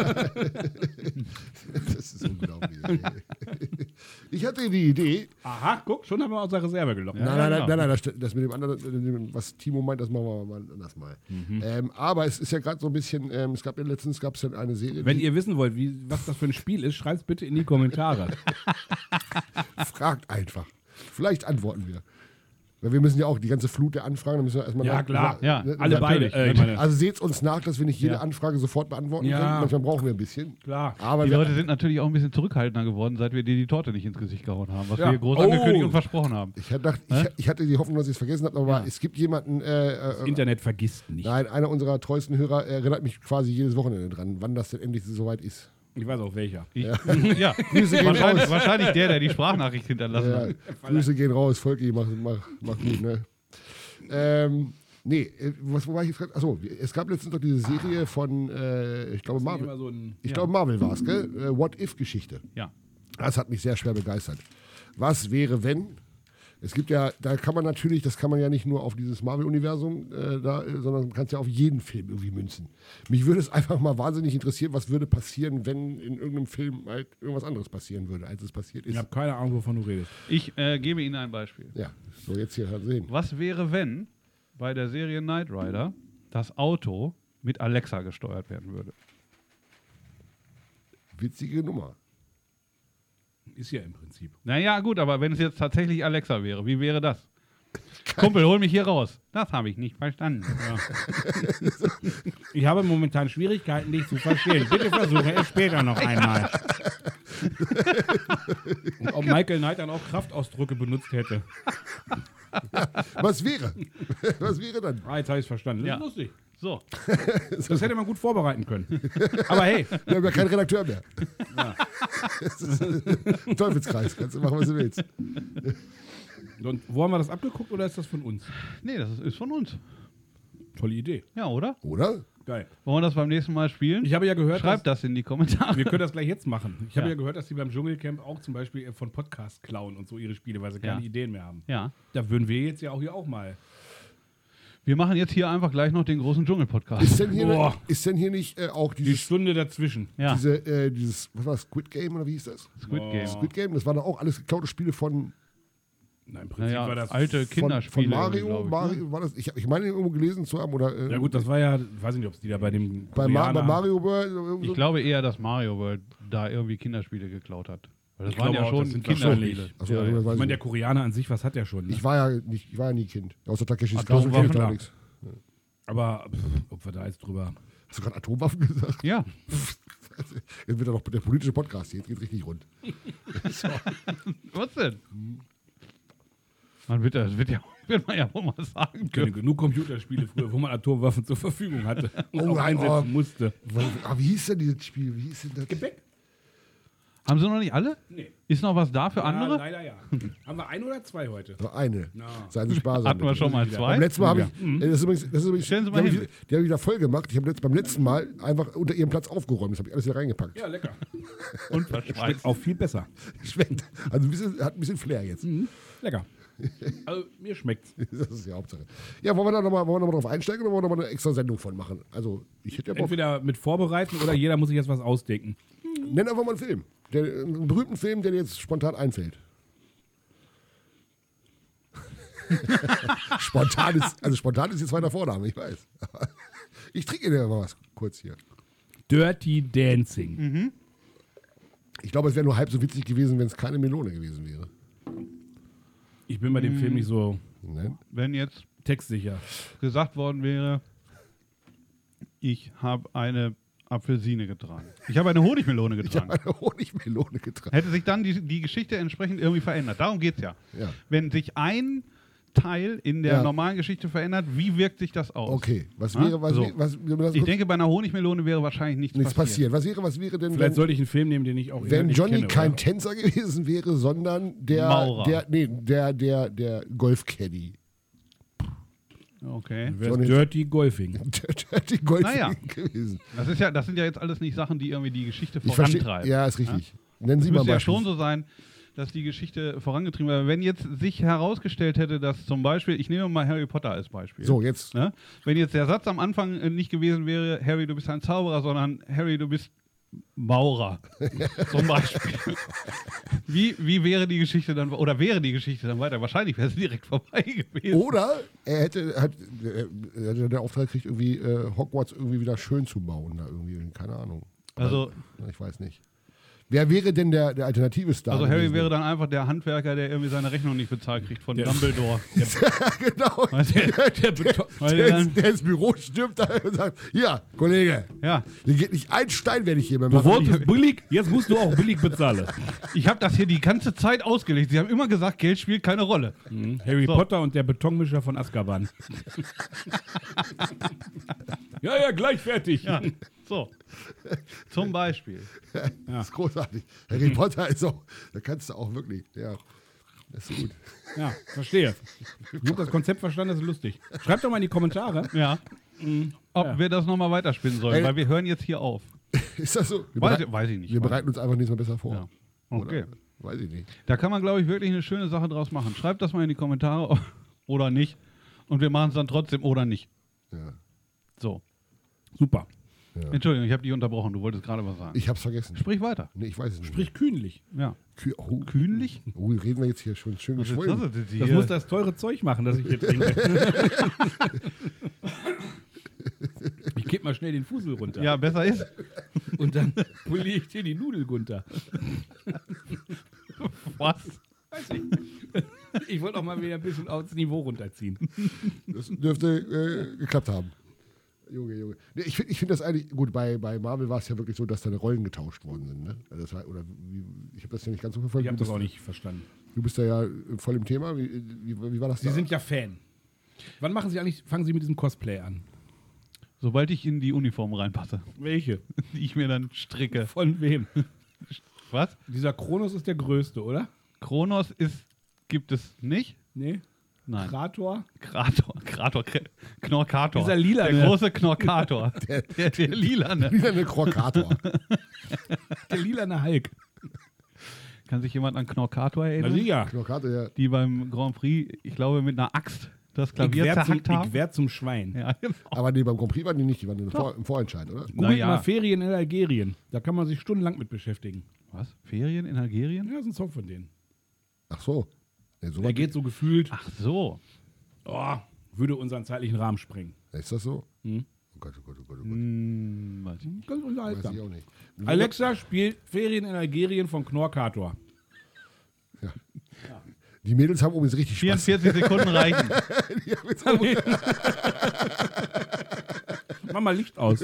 Das ist unglaublich. Ich hatte die Idee. Aha, guck, schon haben wir aus der Reserve gelockt. Nein, das mit dem anderen, was Timo meint, das machen wir mal anders mal. Aber es ist ja gerade so ein bisschen, letztens gab es ja eine Serie. Wenn ihr wissen wollt, was das für ein Spiel ist, schreibt es bitte in die Kommentare. Fragt einfach. Vielleicht antworten wir. Weil wir müssen ja auch die ganze Flut der Anfragen, da müssen wir erstmal Ja, klar. Ja, Alle beide. natürlich. Also seht uns nach, dass wir nicht jede Ja. Anfrage sofort beantworten Ja. können. Manchmal brauchen wir ein bisschen. Klar. Aber Die wir, Leute sind natürlich auch ein bisschen zurückhaltender geworden, seit wir dir die Torte nicht ins Gesicht gehauen haben, was Ja. wir groß Oh. angekündigt und versprochen haben. ich hatte die Hoffnung, dass ich es vergessen habe, aber es gibt jemanden, Das Internet vergisst nicht. nein, einer unserer treuesten Hörer erinnert mich quasi jedes Wochenende dran, wann das denn endlich soweit ist. Ich weiß auch welcher. Ja, Grüße gehen raus. wahrscheinlich der die Sprachnachricht hinterlassen Ja, hat. Grüße gehen raus, Volki, mach gut, ne? Wo war ich jetzt gerade? Achso, es gab letztens noch diese Serie von, ich glaube Marvel. Immer so ein, Ich glaube Marvel war es, gell? What-If-Geschichte. Ja. Das hat mich sehr schwer begeistert. Was wäre, wenn? Es gibt ja, da kann man natürlich, das kann man ja nicht nur auf dieses Marvel-Universum, sondern man kann es ja auf jeden Film irgendwie münzen. Mich würde es einfach mal wahnsinnig interessieren, was würde passieren, wenn in irgendeinem Film halt irgendwas anderes passieren würde, als es passiert ich ist. habe keine Ahnung, wovon du redest. Ich gebe Ihnen ein Beispiel. Ja, so jetzt hier sehen. Was wäre, wenn bei der Serie Knight Rider das Auto mit Alexa gesteuert werden würde? Witzige Nummer. Ist ja im Prinzip. Naja, gut, aber wenn es jetzt tatsächlich Alexa wäre, wie wäre das? Kumpel, hol mich hier raus. Das habe ich nicht verstanden. Ja. Ich habe momentan Schwierigkeiten, dich zu verstehen. Bitte versuche es später noch einmal. Und ob Michael Knight dann auch Kraftausdrücke benutzt hätte. Was wäre? Was wäre dann? Ah, jetzt habe ich es verstanden. Das Ja. ist lustig. So, Das hätte man gut vorbereiten können. Aber hey, Wir haben ja keinen Redakteur mehr. Das ist ein Teufelskreis, kannst du machen, was du willst. und wo haben wir das abgeguckt oder ist das von uns? nee, das ist von uns. Tolle Idee. Ja, oder? Oder? Geil. Wollen wir das beim nächsten Mal spielen? Ich habe ja gehört, Schreibt das in die Kommentare. wir können das gleich jetzt machen. Ich habe Ja. ja gehört, dass die beim Dschungelcamp auch zum Beispiel von Podcast klauen und so ihre Spiele, weil sie keine Ja. Ideen mehr haben. Ja. Da würden wir jetzt ja auch hier auch mal. Wir machen jetzt hier einfach gleich noch den großen Dschungel-Podcast. Ist denn hier, Boah. ist denn hier nicht auch Die dieses, Stunde dazwischen. Ja, dieses, was war das, Squid Game oder wie hieß das? Squid Game. Squid Game, das waren doch auch alles geklaute Spiele von Nein, im Prinzip Naja, war das. alte Kinderspiele. Mario. glaub ich, ne? Mario war das, ich meine irgendwo gelesen zu haben oder Ja gut, das war ja, weiß ich nicht, ob es die da bei dem bei Koreaner- Mario World. irgendwie Ich so. glaube eher, dass Mario World da irgendwie Kinderspiele geklaut hat. Weil das Ich waren glaube ja auch, schon das sind Kinderspiele. wahrscheinlich- Achso, Ja, ja. weiß Ich meine, ich der nicht. Koreaner an sich, was hat der schon? Ne? Ich war ja nie Kind. Außer Takeshis Atomwaffen, Castle kenn ich klar. auch nichts. Aber ob wir da jetzt drüber. Hast du gerade Atomwaffen gesagt? Ja, Jetzt wird ja noch der politische Podcast hier. Jetzt geht's richtig rund. was denn? Das wird man ja wohl mal sagen Ich kenne können. genug Computerspiele früher, wo man Atomwaffen zur Verfügung hatte und Oh, auch nein, einsetzen musste. Aber wie hieß denn dieses Spiel? Wie hieß denn das? Gebäck? Haben sie noch nicht alle? Nee. Ist noch was da für andere? Leider ja. Haben wir ein oder zwei heute? Nur eine. Na. Seien Sie sparsam. Hatten wir bitte. schon mal Beim zwei? letzten Mal habe ich, das ist übrigens Stellen Sie mal hin. die habe ich wieder voll gemacht. Ich habe beim letzten Mal einfach unter ihrem Platz aufgeräumt. Das habe ich alles wieder reingepackt. Ja, lecker. Und verschweißt. Auch viel besser. Schmeckt. Also hat ein bisschen Flair jetzt. Lecker. Also, mir schmeckt's. Das ist die Hauptsache. Ja, wollen wir noch mal drauf einsteigen oder wollen wir noch mal eine extra Sendung von machen? Also, ich hätte ja Bock. Entweder mit vorbereiten oder jeder muss sich jetzt was ausdenken. Nenn einfach mal einen Film. Einen berühmten Film, der dir jetzt spontan einfällt. Spontan ist jetzt weiter Vorname, ich weiß. Ich trinke dir mal was kurz hier. Dirty Dancing. Ich glaube, es wäre nur halb so witzig gewesen, wenn es keine Melone gewesen wäre. Ich bin bei dem Film nicht so Nein? Wenn jetzt textsicher. gesagt worden wäre, ich habe eine Apfelsine getragen. Ich habe eine Honigmelone Ich habe getragen. eine Honigmelone getragen. Hätte sich dann die Geschichte entsprechend irgendwie verändert. Darum geht es ja. Ja. Wenn sich ein Teil in der Ja. normalen Geschichte verändert, wie wirkt sich das aus? Okay, was Ja? wäre, So. was Ich denke, bei einer Honigmelone wäre wahrscheinlich nichts passiert. passiert. Was wäre denn, Vielleicht wenn, sollte ich einen Film nehmen, den ich auch wenn inhaltlich Johnny kenne, kein oder? Tänzer gewesen wäre, sondern Maurer. der Golfcaddy. Okay. Wäre Johnny- Dirty Golfing. Die Golf Naja. gewesen. Das sind ja jetzt alles nicht Sachen, die irgendwie die Geschichte Ich verstehe. vorantreiben. Ja, ist richtig. Nennen Sie Es mal müsste ja Beispiel. schon so sein, dass die Geschichte vorangetrieben wird. Wenn jetzt sich herausgestellt hätte, dass zum Beispiel, ich nehme mal Harry Potter als Beispiel. So, jetzt. Ne? Wenn jetzt der Satz am Anfang nicht gewesen wäre, Harry, du bist ein Zauberer, sondern Harry, du bist Maurer. Zum Beispiel. Wie wäre die Geschichte dann, oder wäre die Geschichte dann weiter? Wahrscheinlich wäre sie direkt vorbei gewesen. Oder er hätte den Auftrag gekriegt, irgendwie Hogwarts irgendwie wieder schön zu bauen. Da irgendwie, keine Ahnung. Also, Ich weiß nicht. Wer wäre denn der alternative Star? also Harry gewesen? wäre dann einfach der Handwerker, der irgendwie seine Rechnung nicht bezahlt kriegt von Der- Dumbledore. Genau. Weißt du? Weil Der, der dann- der ins Büro stürmt da und sagt, ja, Kollege, Ja, hier geht nicht ein Stein, werde ich hier mehr Du machen. wolltest billig, jetzt musst du auch billig bezahlen. ich habe das hier die ganze Zeit ausgelegt. Sie haben immer gesagt, Geld spielt keine Rolle. Harry So. Potter und der Betonmischer von Azkaban. Ja, gleich fertig. Ja, so. Zum Beispiel. Das ist großartig. Harry Potter ist auch, da kannst du auch wirklich, ja, das ist gut. Ja, verstehe. Ich habe das Konzept verstanden, das ist lustig. Schreibt doch mal in die Kommentare. Ja. Ob wir das nochmal weiterspinnen sollen, Ey. weil wir hören jetzt hier auf. Ist das so? Weiß ich nicht. Wir bereiten uns einfach nächstes Mal besser vor. Ja. Okay. Oder? Weiß ich nicht. Da kann man, glaube ich, wirklich eine schöne Sache draus machen. Schreibt das mal in die Kommentare oder nicht. Und wir machen es dann trotzdem oder nicht. Ja. So. Super. Entschuldigung, ich habe dich unterbrochen. Du wolltest gerade was sagen. Ich hab's vergessen. Sprich weiter. Nee, ich weiß es nicht. Sprich kühnlich. Ja. Oh, Kühnlich? oh, reden wir jetzt hier schon schön Was ist geschwollen. das jetzt Das hier? muss das teure Zeug machen, das ich hier trinke. Ich kipp mal schnell den Fusel runter. Ja, besser ist. Und dann poliere ich dir die Nudel runter. Was? Weiß ich. Ich wollte auch mal wieder ein bisschen aufs Niveau runterziehen. Das dürfte geklappt haben. Junge. Nee, ich find das eigentlich, gut, bei Marvel war es ja wirklich so, dass da Rollen getauscht worden sind. Ne? Also das war, ich habe das ja nicht ganz so verfolgt. Ich habe das auch nicht verstanden. Du bist da ja voll im Thema. Wie war das Sie da? sind ja Fan. Wann fangen Sie mit diesem Cosplay an? Sobald ich in die Uniform reinpasse, Welche? die ich mir dann stricke. Von wem? Was? Dieser Kronos ist der größte, oder? Kronos gibt es nicht? Nee? Nein. Krator? Knorkator. Dieser lilane. Der große Knorkator. Der lilane. Wieder eine Krokator. Der lilane Hulk. Kann sich jemand an Knorkator erinnern? Also ja. Krokator, ja. Die beim Grand Prix, ich glaube, mit einer Axt das Ich Klavier zerhackt haben. wär zum Schwein. Ja, genau. Aber nee, beim Grand Prix waren die nicht, die waren im Vorentscheid, oder? Googelt Naja. mal Ferien in Algerien. Da kann man sich stundenlang mit beschäftigen. Was? Ferien in Algerien? Ja, das ist ein Song von denen. Ach so. Ja, so Der geht so gefühlt, Ach so. würde unseren zeitlichen Rahmen sprengen. Ist das so? Mhm. Oh Gott. Weiß ich nicht. Ganz Weiß unterhaltsam. ich auch nicht. Alexa spielt Ferien in Algerien von Knorkator. Die Mädels haben übrigens richtig Spaß. 44 Sekunden reichen. Die haben jetzt auch- Mach mal Licht aus.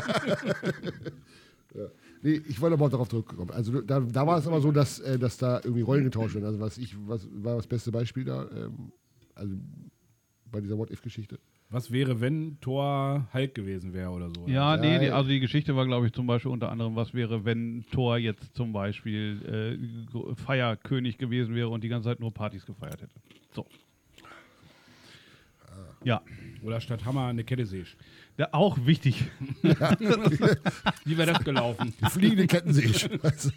Nee, ich wollte aber auch darauf zurückkommen. Also da war es aber so, dass da irgendwie Rollen getauscht werden. Also was war das beste Beispiel da? Also bei dieser What-If-Geschichte? Was wäre, wenn Thor Hulk gewesen wäre oder so? Ja, Ja, nee, also die Geschichte war, glaube ich, zum Beispiel unter anderem, was wäre, wenn Thor jetzt zum Beispiel Feierkönig gewesen wäre und die ganze Zeit nur Partys gefeiert hätte. So. Ja, Oder statt Hammer eine Kette sägst. ja auch wichtig. Wie wäre das gelaufen? Fliegende Kettensäge. Weißt du?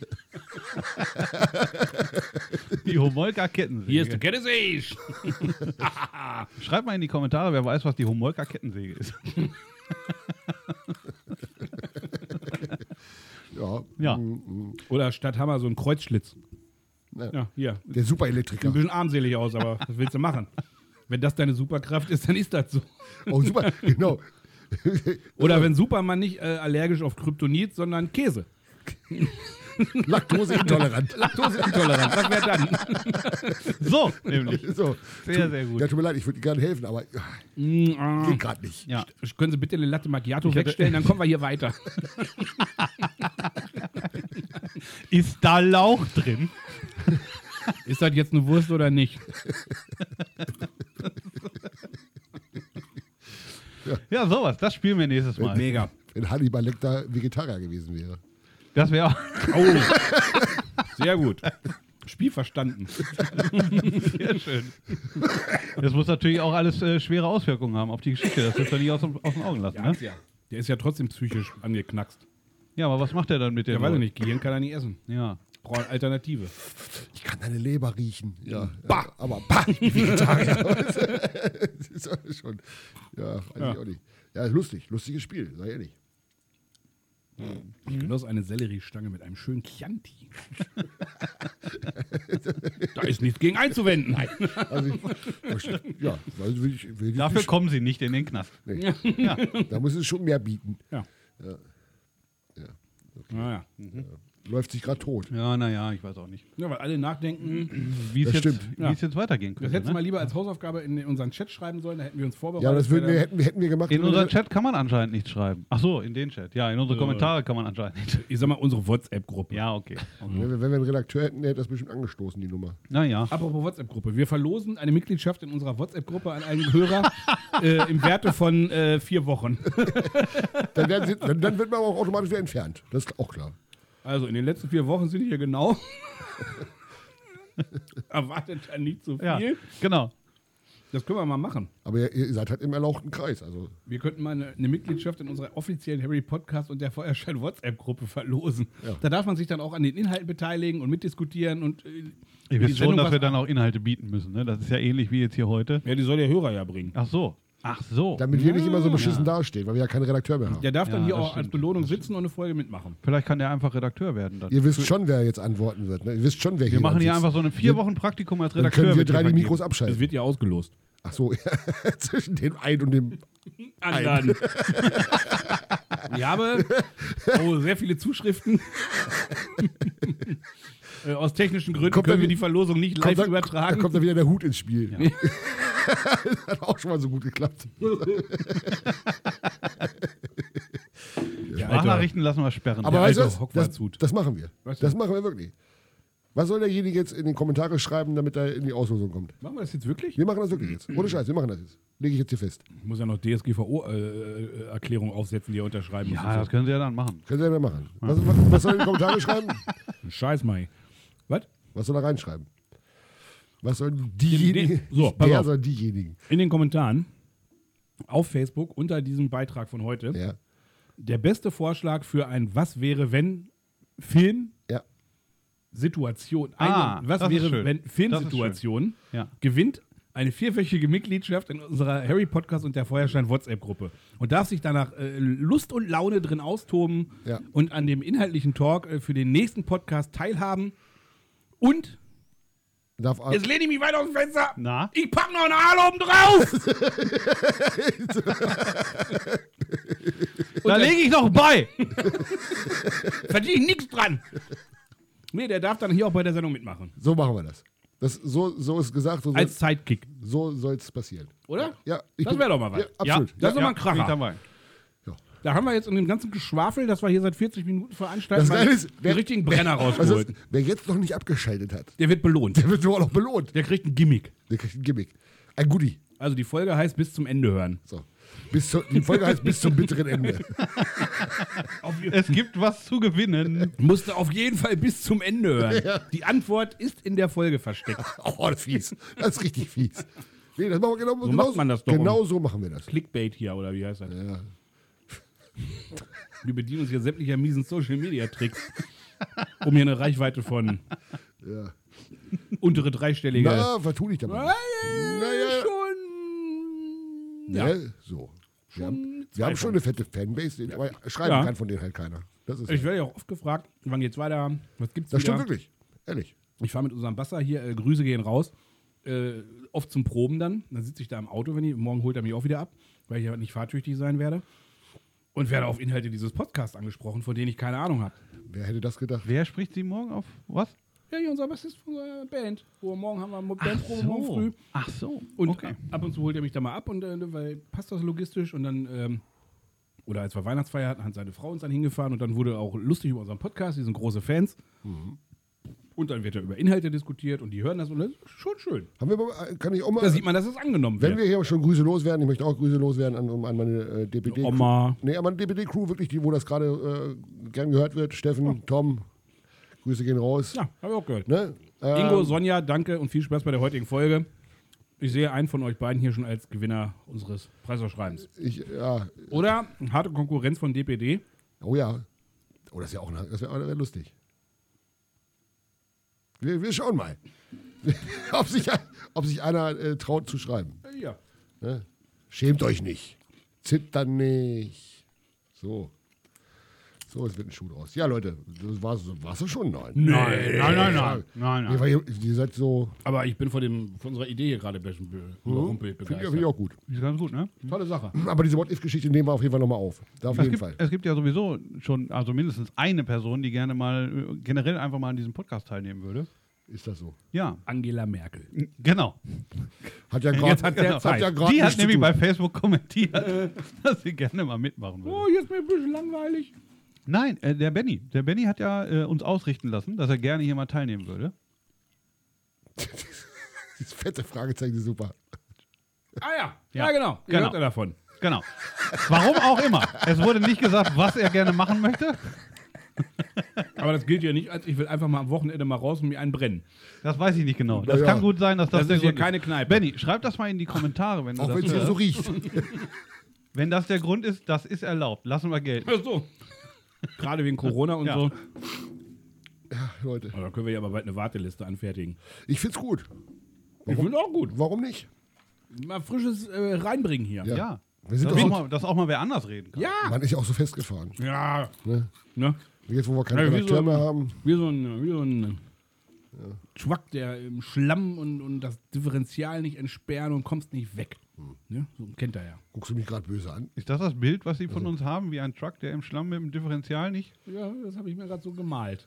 Die Homolka-Kettensäge. Hier ist die Kette sägst. Schreibt mal in die Kommentare, wer weiß, was die Homolka-Kettensäge ist. Ja. Ja. Oder statt Hammer so ein Kreuzschlitz. Ja. Ja, hier. Der Sieht Superelektriker. ein bisschen armselig aus, aber was willst du machen? Wenn das deine Superkraft ist, dann ist das so. Oh, super, genau. Oder wenn Superman nicht allergisch auf Kryptonit, sondern Käse. Laktoseintolerant. Laktoseintolerant, was wäre dann? So, nämlich. So. Sehr, sehr gut. Ja, tut mir leid, ich würde dir gerne helfen, aber geht gerade nicht. Ja. Können Sie bitte eine Latte Macchiato hätte- wegstellen, dann kommen wir hier weiter. Ist da Lauch drin? Ist das jetzt eine Wurst oder nicht? Ja, sowas. Das spielen wir nächstes Mal. Mega. Wenn Hannibal Lecter Vegetarier gewesen wäre. Das wäre auch. Oh, sehr gut. Spiel verstanden. Sehr schön. Das muss natürlich auch alles schwere Auswirkungen haben auf die Geschichte. Das dürft ihr nicht aus den Augen lassen. Ne? Ja. Der ist ja trotzdem psychisch angeknackst. Ja, aber was macht er dann mit der Ja, weiß ich nicht. Gehirn kann er nicht essen. Ja. Braucht eine Alternative. Ich kann deine Leber riechen. Ja. Bah. Aber bah, ich bin Vegetarier. Das ist auch schon. Ja, weiß ich auch nicht. Ja, lustig. Lustiges Spiel, sei ehrlich. Ich genoss eine Selleriestange mit einem schönen Chianti. Da ist nichts gegen einzuwenden. Also ja, also will ich Dafür nicht- kommen sie nicht in den Knast. Nee. Da muss es schon mehr bieten. Ja. Naja. Läuft sich gerade tot. Ja, naja, ich weiß auch nicht. Ja, weil alle nachdenken, Wie es Das jetzt, stimmt. wie es jetzt weitergehen das könnte. hätten wir mal Ne? lieber als Hausaufgabe in unseren Chat schreiben sollen, da hätten wir uns vorbereitet. Ja, das hätten wir gemacht. In wenn unseren wir- Chat kann man anscheinend nichts schreiben. Ach so, in den Chat. Ja, in unsere Kommentare kann man anscheinend nicht. Ich sag mal, unsere WhatsApp-Gruppe. Ja, okay. Wenn wir einen Redakteur hätten, der hätte das bestimmt angestoßen, die Nummer. Naja. Apropos WhatsApp-Gruppe. Wir verlosen eine Mitgliedschaft in unserer WhatsApp-Gruppe an einen Hörer im Werte von 4 Wochen. Dann wird man aber auch automatisch wieder entfernt. Das ist auch klar. Also in den letzten 4 Wochen sind hier genau. Erwartet da nicht so viel. Ja, genau. Das können wir mal machen. Aber ihr seid halt im erlauchten Kreis. Also Wir könnten mal eine Mitgliedschaft in unserer offiziellen Harry Podcast und der Feuerschein WhatsApp-Gruppe verlosen. Ja. Da darf man sich dann auch an den Inhalten beteiligen und mitdiskutieren und Ihr wisst schon, dass wir dann auch Inhalte bieten müssen. Ne? Das ist ja ähnlich wie jetzt hier heute. Ja, die soll der Hörer ja bringen. Ach so. Ach so. damit wir nicht immer so beschissen dastehen, weil wir ja keinen Redakteur mehr haben. Der darf dann Ja, hier das auch als stimmt. Belohnung sitzen und eine Folge mitmachen. Vielleicht kann der einfach Redakteur werden. Dann. Ihr wisst schon, wer jetzt antworten wird. Ne? Ihr wisst schon, wer Wir machen hier sitzt. einfach so eine 4 Wochen Praktikum als Dann Redakteur. können wir mit 3 die vergeben. Mikros Es abschalten. wird ja ausgelost. Ach so, zwischen dem einen und dem... Anderen. Ich habe sehr viele Zuschriften. Aus technischen Gründen Kommt können dann- wir die Verlosung nicht live Da übertragen. kommt dann wieder der Hut ins Spiel. Das hat auch schon mal so gut geklappt. Sprachnachrichten lassen wir sperren. Aber Der weißt du alte was? Hogwarts-Hut. Das machen wir. Was Das denn? machen wir wirklich. Was soll derjenige jetzt in den Kommentare schreiben, damit er in die Auslosung kommt? Machen wir das jetzt wirklich? Wir machen das wirklich jetzt. Ohne Scheiß, wir machen das jetzt. Lege ich jetzt hier fest. Ich muss ja noch DSGVO-Erklärung aufsetzen, die er unterschreiben Ja, muss. das können sie ja dann machen. Könnt ihr ja machen. Was soll er in die Kommentare schreiben? Scheiß, Mai. Was? Was soll er reinschreiben? Was sollen diejenigen? So, pass der auf. soll diejenigen. In den Kommentaren auf Facebook unter diesem Beitrag von heute Ja. der beste Vorschlag für ein Was wäre wenn Film Ja. Situation. Ah, Was das ist wäre schön. wenn Filmsituation Ja. gewinnt eine 4-wöchige Mitgliedschaft in unserer Harry Podcast und der Feuerstein WhatsApp-Gruppe und darf sich danach Lust und Laune drin austoben Ja. und an dem inhaltlichen Talk für den nächsten Podcast teilhaben. Und Darf jetzt lehne ich mich weiter aus dem Fenster. Na? Ich pack noch einen Aal oben drauf. Da lege ich noch bei. Verdiene ich nichts dran. Nee, der darf dann hier auch bei der Sendung mitmachen. so machen wir das. So ist gesagt, Als Sidekick, so soll es passieren. oder? Ja, Das wäre doch mal was. Ja, absolut. Das ist doch mal ein bin ich Kracher. dabei. Da haben wir jetzt in dem ganzen Geschwafel, das wir hier seit 40 Minuten veranstalten, Das mal Geile ist, den richtigen Brenner Was rausgeholt. ist, wer jetzt noch nicht abgeschaltet hat, Der wird belohnt. der wird wohl auch belohnt. Der kriegt ein Gimmick. Der kriegt ein Gimmick. Ein Goodie. Also die Folge heißt bis zum Ende hören. So. Die Folge heißt bis zum bitteren Ende. Es gibt was zu gewinnen. Musste auf jeden Fall bis zum Ende hören. Ja. Die Antwort ist in der Folge versteckt. Oh, das ist fies. Das ist richtig fies. Nee, das machen wir genau, macht man das doch. Genau so machen wir das. Clickbait hier, oder wie heißt das? Ja. Wir bedienen uns hier sämtlicher miesen Social-Media-Tricks, um hier eine Reichweite von Ja. untere dreistellige... Na, vertu dich dabei. Naja. Schon... Ja. Ne? So. Wir haben schon eine fette Fanbase, aber schreiben Ja. kann von denen halt keiner. Das ist Ich werde ja auch oft gefragt, wann geht's weiter, was gibt's das wieder? stimmt wirklich. Ehrlich. Ich fahre mit unserem Basser hier, Grüße gehen raus, oft zum Proben dann sitze ich da im Auto, morgen holt er mich auch wieder ab, weil ich ja nicht fahrtüchtig sein werde und werde auf Inhalte dieses Podcasts angesprochen, von denen ich keine Ahnung habe. Wer hätte das gedacht? Wer spricht Sie morgen auf was? Ja, hier unser Bassist von unserer Band, morgen haben wir Bandprobe, morgen früh. Ach so. Und Okay. ab und zu holt er mich da mal ab, und weil passt das logistisch, und dann, oder als wir Weihnachtsfeier hatten, hat seine Frau uns dann hingefahren, und dann wurde auch lustig über unseren Podcast, die sind große Fans. Und dann wird ja über Inhalte diskutiert, und die hören das, und das ist schon schön. Haben wir mal, kann ich auch mal. Da sieht man, dass es angenommen Wenn wird. wir hier schon Grüße loswerden, ich möchte auch Grüße loswerden an meine DPD. Oma. Nee, an meine DPD-Crew, wirklich, wo das gerade gern gehört wird. Steffen, Tom, Grüße gehen raus. Ja, habe ich auch gehört. Ne? Ingo, Sonja, danke und viel Spaß bei der heutigen Folge. Ich sehe einen von euch beiden hier schon als Gewinner unseres Preisausschreibens. Ja. Oder harte Konkurrenz von DPD. Oh ja. Oh, das wäre lustig. Wir schauen mal, ob sich einer traut zu schreiben. Ja. Ne? Schämt euch nicht. Zittert nicht. So. So, es wird ein Schuh draus. Ja, Leute, das war's das schon? Nein. Nein. Nee, weil ihr seid so. Aber ich bin von unserer Idee hier gerade überrumpelt, Finde begeistert. ich auch gut. Ist ganz gut, ne? Tolle Sache. Aber diese What-If-Geschichte nehmen wir auf jeden Fall nochmal auf. Da auf jeden Fall. Es gibt ja sowieso schon, also mindestens eine Person, die gerne mal generell einfach mal an diesem Podcast teilnehmen würde. Ist das so? Ja, Angela Merkel. genau. Hat ja Jetzt gerade. hat der Zeit. Die hat nämlich bei Facebook kommentiert, dass sie gerne mal mitmachen würde. Oh, hier ist mir ein bisschen langweilig. Nein, der Benny. Der Benny hat ja uns ausrichten lassen, dass er gerne hier mal teilnehmen würde. Dieses fette Fragezeichen ist super. Ah ja, Ja, ja genau. Ihr genau. hört ja davon. Genau. Warum auch immer. Es wurde nicht gesagt, was er gerne machen möchte. Aber das gilt ja nicht, als ich will einfach mal am Wochenende mal raus und mir einen brennen. Das weiß ich nicht genau. Das Ja. kann gut sein, dass das, Das der ist hier Grund keine Kneipe. Benny, schreib das mal in die Kommentare, wenn du Auch wenn es das hier so riecht. Wenn das der Grund ist, das ist erlaubt. Lassen wir Geld. Ach so. Gerade wegen Corona und Ja. so. Ja, Leute. Aber da können wir ja aber bald eine Warteliste anfertigen. Ich find's gut. Ich finde auch gut. Warum nicht? Mal Frisches reinbringen hier. Ja. Ja. Wir sind Dass doch auch, so, mal, dass auch mal wer anders reden kann. Ja. man ist ja auch so festgefahren. Ja. Ne? Ne? Jetzt, wo wir keinen Ja, wie Redakteur so- mehr haben. Wie so ein Schwack, der im Schlamm und das Differential nicht entsperren und kommst nicht weg. Ne? So kennt er ja. Guckst du mich gerade böse an? Ist das Bild, was Sie von uns haben, wie ein Truck, der im Schlamm mit dem Differential nicht? Ja, das habe ich mir gerade so gemalt.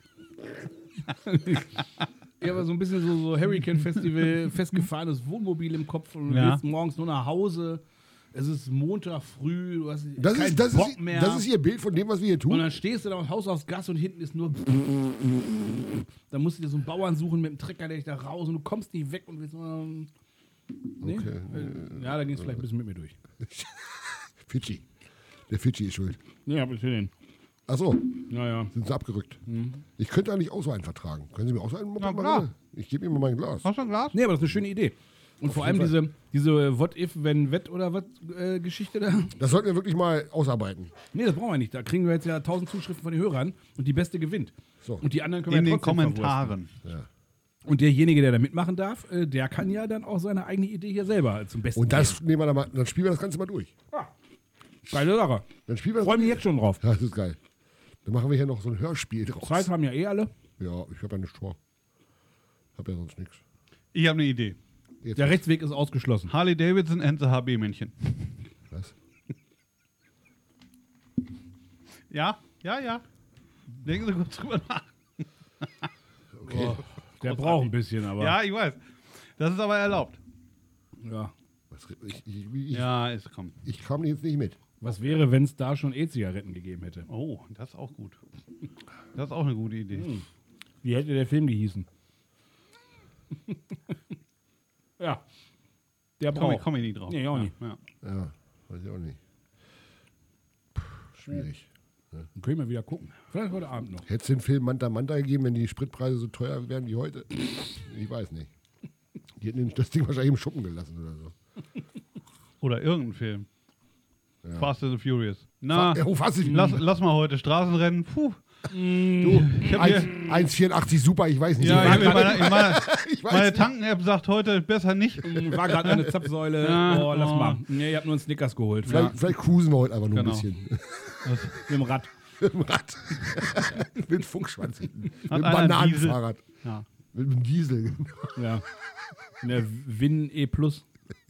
Ja, aber so ein bisschen so Hurricane Festival, festgefahrenes Wohnmobil im Kopf, und du Ja. willst morgens nur nach Hause. Es ist Montag früh, du hast Das keinen ist, Bock mehr. das ist Ihr Bild von dem, was wir hier Und tun. dann stehst du da und haust aufs Gas und hinten ist nur. Dann musst du dir so einen Bauern suchen mit dem Trecker, der dich da raus, und du kommst nicht weg und willst. Nee? Okay. Ja, da ging es vielleicht ein bisschen mit mir durch. Fidschi. Der Fidschi ist schuld. Nee, hab ich gesehen. Achso, Naja. sind sie abgerückt. Mhm. Ich könnte eigentlich auch so einen vertragen. Können Sie mir auch so einen Na machen? klar. Ich gebe Ihnen mal mein Glas. Hast du ein Glas? Nee, aber das ist eine schöne Idee. Und vor allem diese What if, wenn, wett oder was Geschichte da. Das sollten wir wirklich mal ausarbeiten. Nee, das brauchen wir nicht. Da kriegen wir jetzt ja 1000 Zuschriften von den Hörern und die beste gewinnt. So. Und die anderen können In wir den trotzdem Kommentaren. Ja. Und derjenige, der da mitmachen darf, der kann ja dann auch seine eigene Idee hier selber zum Besten Und das nehmen wir dann mal, dann spielen wir das Ganze mal durch. geben. Ja. Geile Sache. Dann spielen wir das Freue mich jetzt schon drauf. Ja, das ist geil. Dann machen wir hier noch so ein Hörspiel draus. Zeit haben ja eh alle. Ja, ich habe ja nichts vor. Hab ja sonst nichts. Ich habe eine Idee. Jetzt Der Rechtsweg ist ausgeschlossen. Harley Davidson and the HB-Männchen. was? Ja. Denken Sie kurz drüber nach. Okay. Der braucht ein bisschen, aber. Ja, ich weiß. Das ist aber erlaubt. Ja. Was, Ja, komm. ich kam jetzt nicht mit. Was wäre, wenn es da schon E-Zigaretten gegeben hätte? Oh, das ist auch gut. Das ist auch eine gute Idee. Wie hätte der Film gehießen? Ja. der braucht. Komm ich nie drauf. Nee, auch nicht. Ja. Ja, weiß ich auch nicht. Schwierig. Dann können wir wieder gucken. Vielleicht heute Abend noch. Hätte es den Film Manta Manta gegeben, wenn die Spritpreise so teuer wären wie heute? Ich weiß nicht. Die hätten das Ding wahrscheinlich im Schuppen gelassen oder so. Oder irgendein Film. Ja. Fast and the Furious. Na, lass mal heute Straßenrennen. Puh. Du, 1,84 super, ich weiß nicht. Ja, Ich weiß meine nicht. Tanken-App sagt heute besser nicht. War gerade eine Zapfsäule. Ja, Oh, lass mal. Nee, ihr habt nur einen Snickers geholt. Vielleicht cruisen wir heute einfach nur ein Genau. bisschen. Mit dem Rad. Mit dem Rad. Mit Funkschwanz hinten. Mit Hat dem einer einen Bananenfahrrad. Ja. Mit dem Diesel. Ja. In der Win E Plus.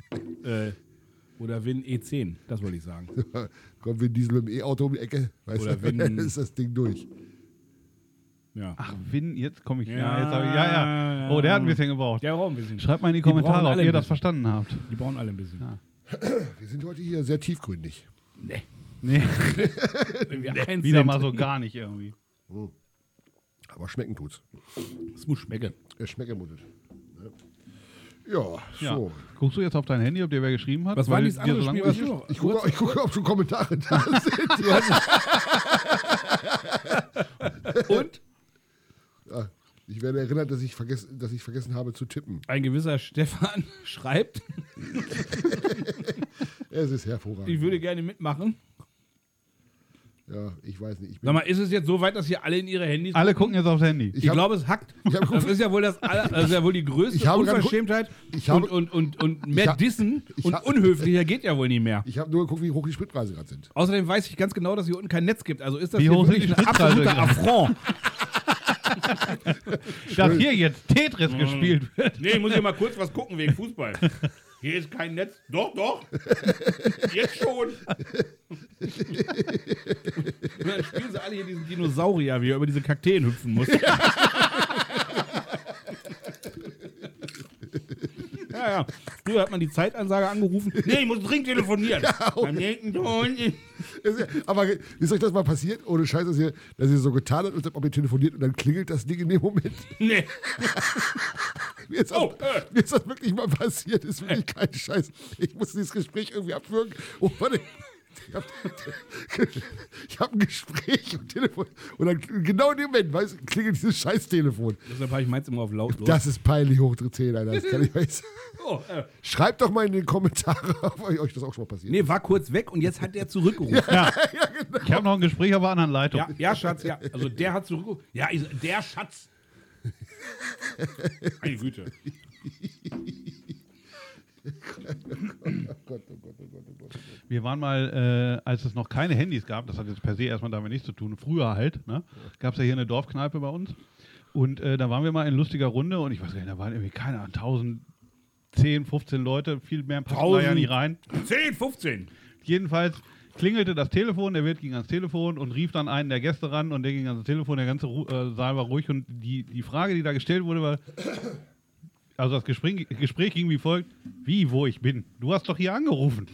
Oder Win E10. Das wollte ich sagen. Kommt wie ein Diesel mit dem E-Auto um die Ecke. Weißt Oder du, wenn- dann ist das Ding durch. Ja. Ach, Win, jetzt komme ich. Ja, Jetzt hab ich, ja. Oh, der hat ein bisschen gebraucht. Der braucht ein bisschen. Schreibt mal in die brauchen Kommentare, ob alle ihr ein das bisschen. verstanden habt. Die brauchen alle ein bisschen. Ja. Wir sind heute hier sehr tiefgründig. Nee. Nee, Wenn wir eins wieder sind. mal so gar nicht irgendwie. Aber schmecken tut's. Das muss schmecken. Es schmeckt mutet. Ja, Ja. so. Guckst du jetzt auf dein Handy, ob dir wer geschrieben hat? Was war Weil dieses dir andere so Spiel, langweilig was ist? du Ich gucke, ob schon Kommentare da sind. Und Ja, ich werde erinnert, dass ich vergessen habe zu tippen. ein gewisser Stefan schreibt, Es ist hervorragend. ich würde gerne mitmachen. Ja, ich weiß nicht. Sag mal, ist es jetzt so weit, dass hier alle in ihre Handys Alle gucken jetzt aufs Handy. Ich glaube, es hackt. Ich hab Das ist ja wohl das ist ja wohl die größte Ich habe gerade Unverschämtheit ich habe- und mehr Dissen ich und hab- unhöflicher geht ja wohl nie mehr. Ich habe nur geguckt, wie hoch die Spritpreise gerade sind. Außerdem weiß ich ganz genau, dass hier unten kein Netz gibt. Also ist das Wie hier hoch sind die wirklich ein Spritpreise absoluter gerade? Affront. Dass hier jetzt Tetris gespielt wird. Nee, ich muss hier mal kurz was gucken wegen Fußball. Hier ist kein Netz. Doch, doch. Jetzt schon. Und dann spielen sie alle hier diesen Dinosaurier, wie er über diese Kakteen hüpfen muss. Ja. Früher hat man die Zeitansage angerufen. Nee, ich muss dringend telefonieren. Beim nächsten Ton. Aber ist euch das mal passiert? Ohne Scheiß, dass ihr so getan habt, als ob ihr telefoniert und dann klingelt das Ding in dem Moment. Nee. Mir ist das wirklich mal passiert. Ist wirklich kein Scheiß. Ich muss dieses Gespräch irgendwie abwürgen. Oh, warte. Ich hab ein Gespräch am Telefon und dann genau in dem Moment, weißt du, klingelt dieses Scheiß-Telefon. Deshalb habe ich meins immer auf lautlos. Das ist peinlich hoch 10, Alter. Das kann ich weiß. Oh, Schreibt doch mal in die Kommentare, ob euch das auch schon mal passiert. nee, war kurz weg und jetzt hat der zurückgerufen. Ich habe noch ein Gespräch auf einer anderen Leitung. Ja, Schatz, ja. Also der hat zurückgerufen. Ja, der Schatz. Meine Güte. Wir waren mal, als es noch keine Handys gab, das hat jetzt per se erstmal damit nichts zu tun, früher halt, ne, gab es ja hier eine Dorfkneipe bei uns. Und da waren wir mal in lustiger Runde und ich weiß gar nicht, da waren irgendwie, keine Ahnung, 10, 15 Leute, viel mehr passten da ja nie rein. 10, 15. Jedenfalls klingelte das Telefon, der Wirt ging ans Telefon und rief dann einen der Gäste ran und der ging ans Telefon, der ganze Saal war ruhig und die Frage, die da gestellt wurde, war, also das Gespräch ging wie folgt: Wie, wo ich bin? Du hast doch hier angerufen.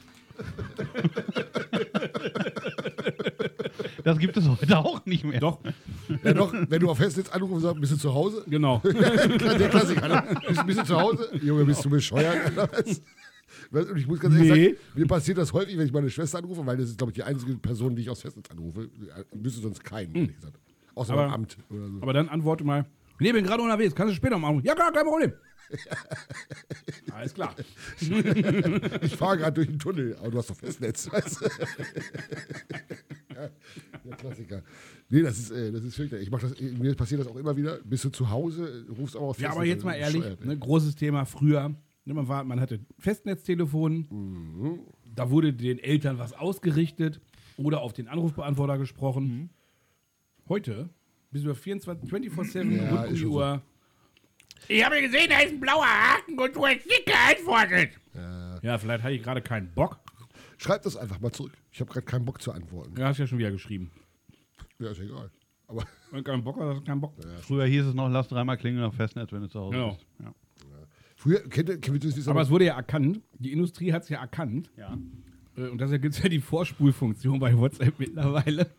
Das gibt es heute auch nicht mehr. Doch, Ja, doch, wenn du auf Festnetz anrufst und sagst, bist du zu Hause? genau. Der Klassiker, ne? Bist du zu Hause? Junge, bist du bescheuert? Oder was? Und ich muss ganz ehrlich Nee. sagen, mir passiert das häufig, wenn ich meine Schwester anrufe, weil das ist, glaube ich, die einzige Person, die ich aus Festnetz anrufe. Wüsste sonst keinen, ehrlich gesagt. Außer Aber- beim Amt oder so. Aber dann antworte mal. Nee, bin gerade unterwegs. Kannst du später mal anrufen? Ja, klar, kein Problem. Alles klar. Ich fahre gerade durch den Tunnel, aber du hast doch Festnetz, weißt du? Ja, der Klassiker. Nee, das ist fürchterlich. Mir passiert das auch immer wieder. Bist du zu Hause, rufst aber auf Festnetz. Ja, aber jetzt mal ehrlich, ne, großes Thema früher. Ne, man hatte Festnetztelefon, da wurde den Eltern was ausgerichtet oder auf den Anrufbeantworter gesprochen. Heute bist du 24/7 Ja, rund um ist die schon Uhr. Ich habe gesehen, da ist ein blauer Haken und du hast nicht geantwortet. Ja, vielleicht hatte ich gerade keinen Bock. Schreib das einfach mal zurück. Ich habe gerade keinen Bock zu antworten. Ja, hast ja schon wieder geschrieben. Ja, ist egal. Aber Wenn du keinen Bock hast, hast du keinen Bock. Früher hieß es noch, lass dreimal klingeln auf Festnetz, wenn du zu Hause Genau. bist. Ja. früher, kennt ihr das nicht? Aber es wurde ja erkannt, die Industrie hat es ja erkannt. Ja. Und deshalb gibt es ja die Vorspulfunktion bei WhatsApp mittlerweile.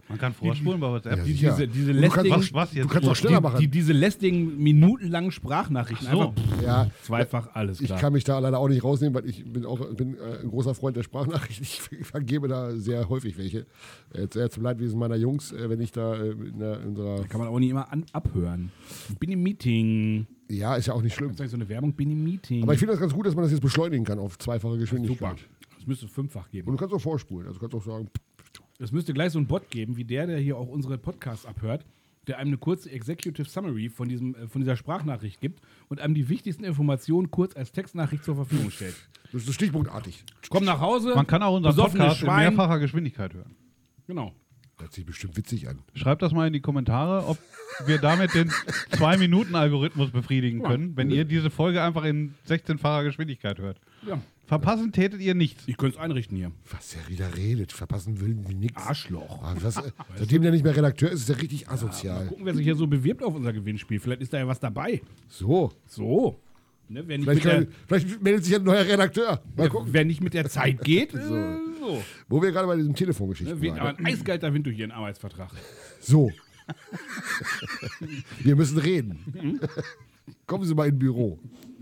Man kann vorspulen bei WhatsApp. Ja, Die, sicher. diese Und du kannst- lästigen, Was jetzt? Du kannst auch schneller machen. diese lästigen, minutenlangen Sprachnachrichten. Ach so. Einfach Ja, zweifach alles ich klar. kann mich da leider auch nicht rausnehmen, weil ich bin ein großer Freund der Sprachnachrichten. Ich vergebe da sehr häufig welche. Jetzt zum Leidwesen meiner Jungs, wenn ich da in unserer... Kann man auch nicht immer abhören. Ich bin im Meeting. Ja, ist ja auch nicht schlimm. Das ist so eine Werbung, bin im Meeting. Aber ich finde das ganz gut, dass man das jetzt beschleunigen kann auf zweifache Geschwindigkeit. Super. Das müsste 5-fach geben. Und du kannst auch vorspulen. Also du kannst auch sagen, Es müsste gleich so einen Bot geben, wie der hier auch unsere Podcasts abhört, der einem eine kurze Executive Summary von dieser Sprachnachricht gibt und einem die wichtigsten Informationen kurz als Textnachricht zur Verfügung stellt. das ist so stichpunktartig. Komm nach Hause. Man kann auch unseren besoffenes Podcast in Schwein. mehrfacher Geschwindigkeit hören. Genau. Das hört sich bestimmt witzig an. Schreibt das mal in die Kommentare, ob wir damit den 2-Minuten-Algorithmus befriedigen können, wenn ihr diese Folge einfach in 16-facher Geschwindigkeit hört. Ja. Verpassen tätet ihr nichts. Ich könnte es einrichten hier. Was der wieder redet, verpassen will die nichts. Arschloch. Seitdem der nicht mehr Redakteur ist, ist er richtig Mal asozial. gucken, wer sich hier so bewirbt auf unser Gewinnspiel. Vielleicht ist da ja was dabei. So, So. Ne, wer, nicht mit der, vielleicht meldet sich ein neuer Redakteur. Mal gucken. wer nicht mit der Zeit geht, so. Wo wir gerade bei diesem Telefongeschichten Ne, aber waren. ein eiskalter Wind durch ihren Arbeitsvertrag. So. Wir müssen reden. Kommen Sie mal ins Büro.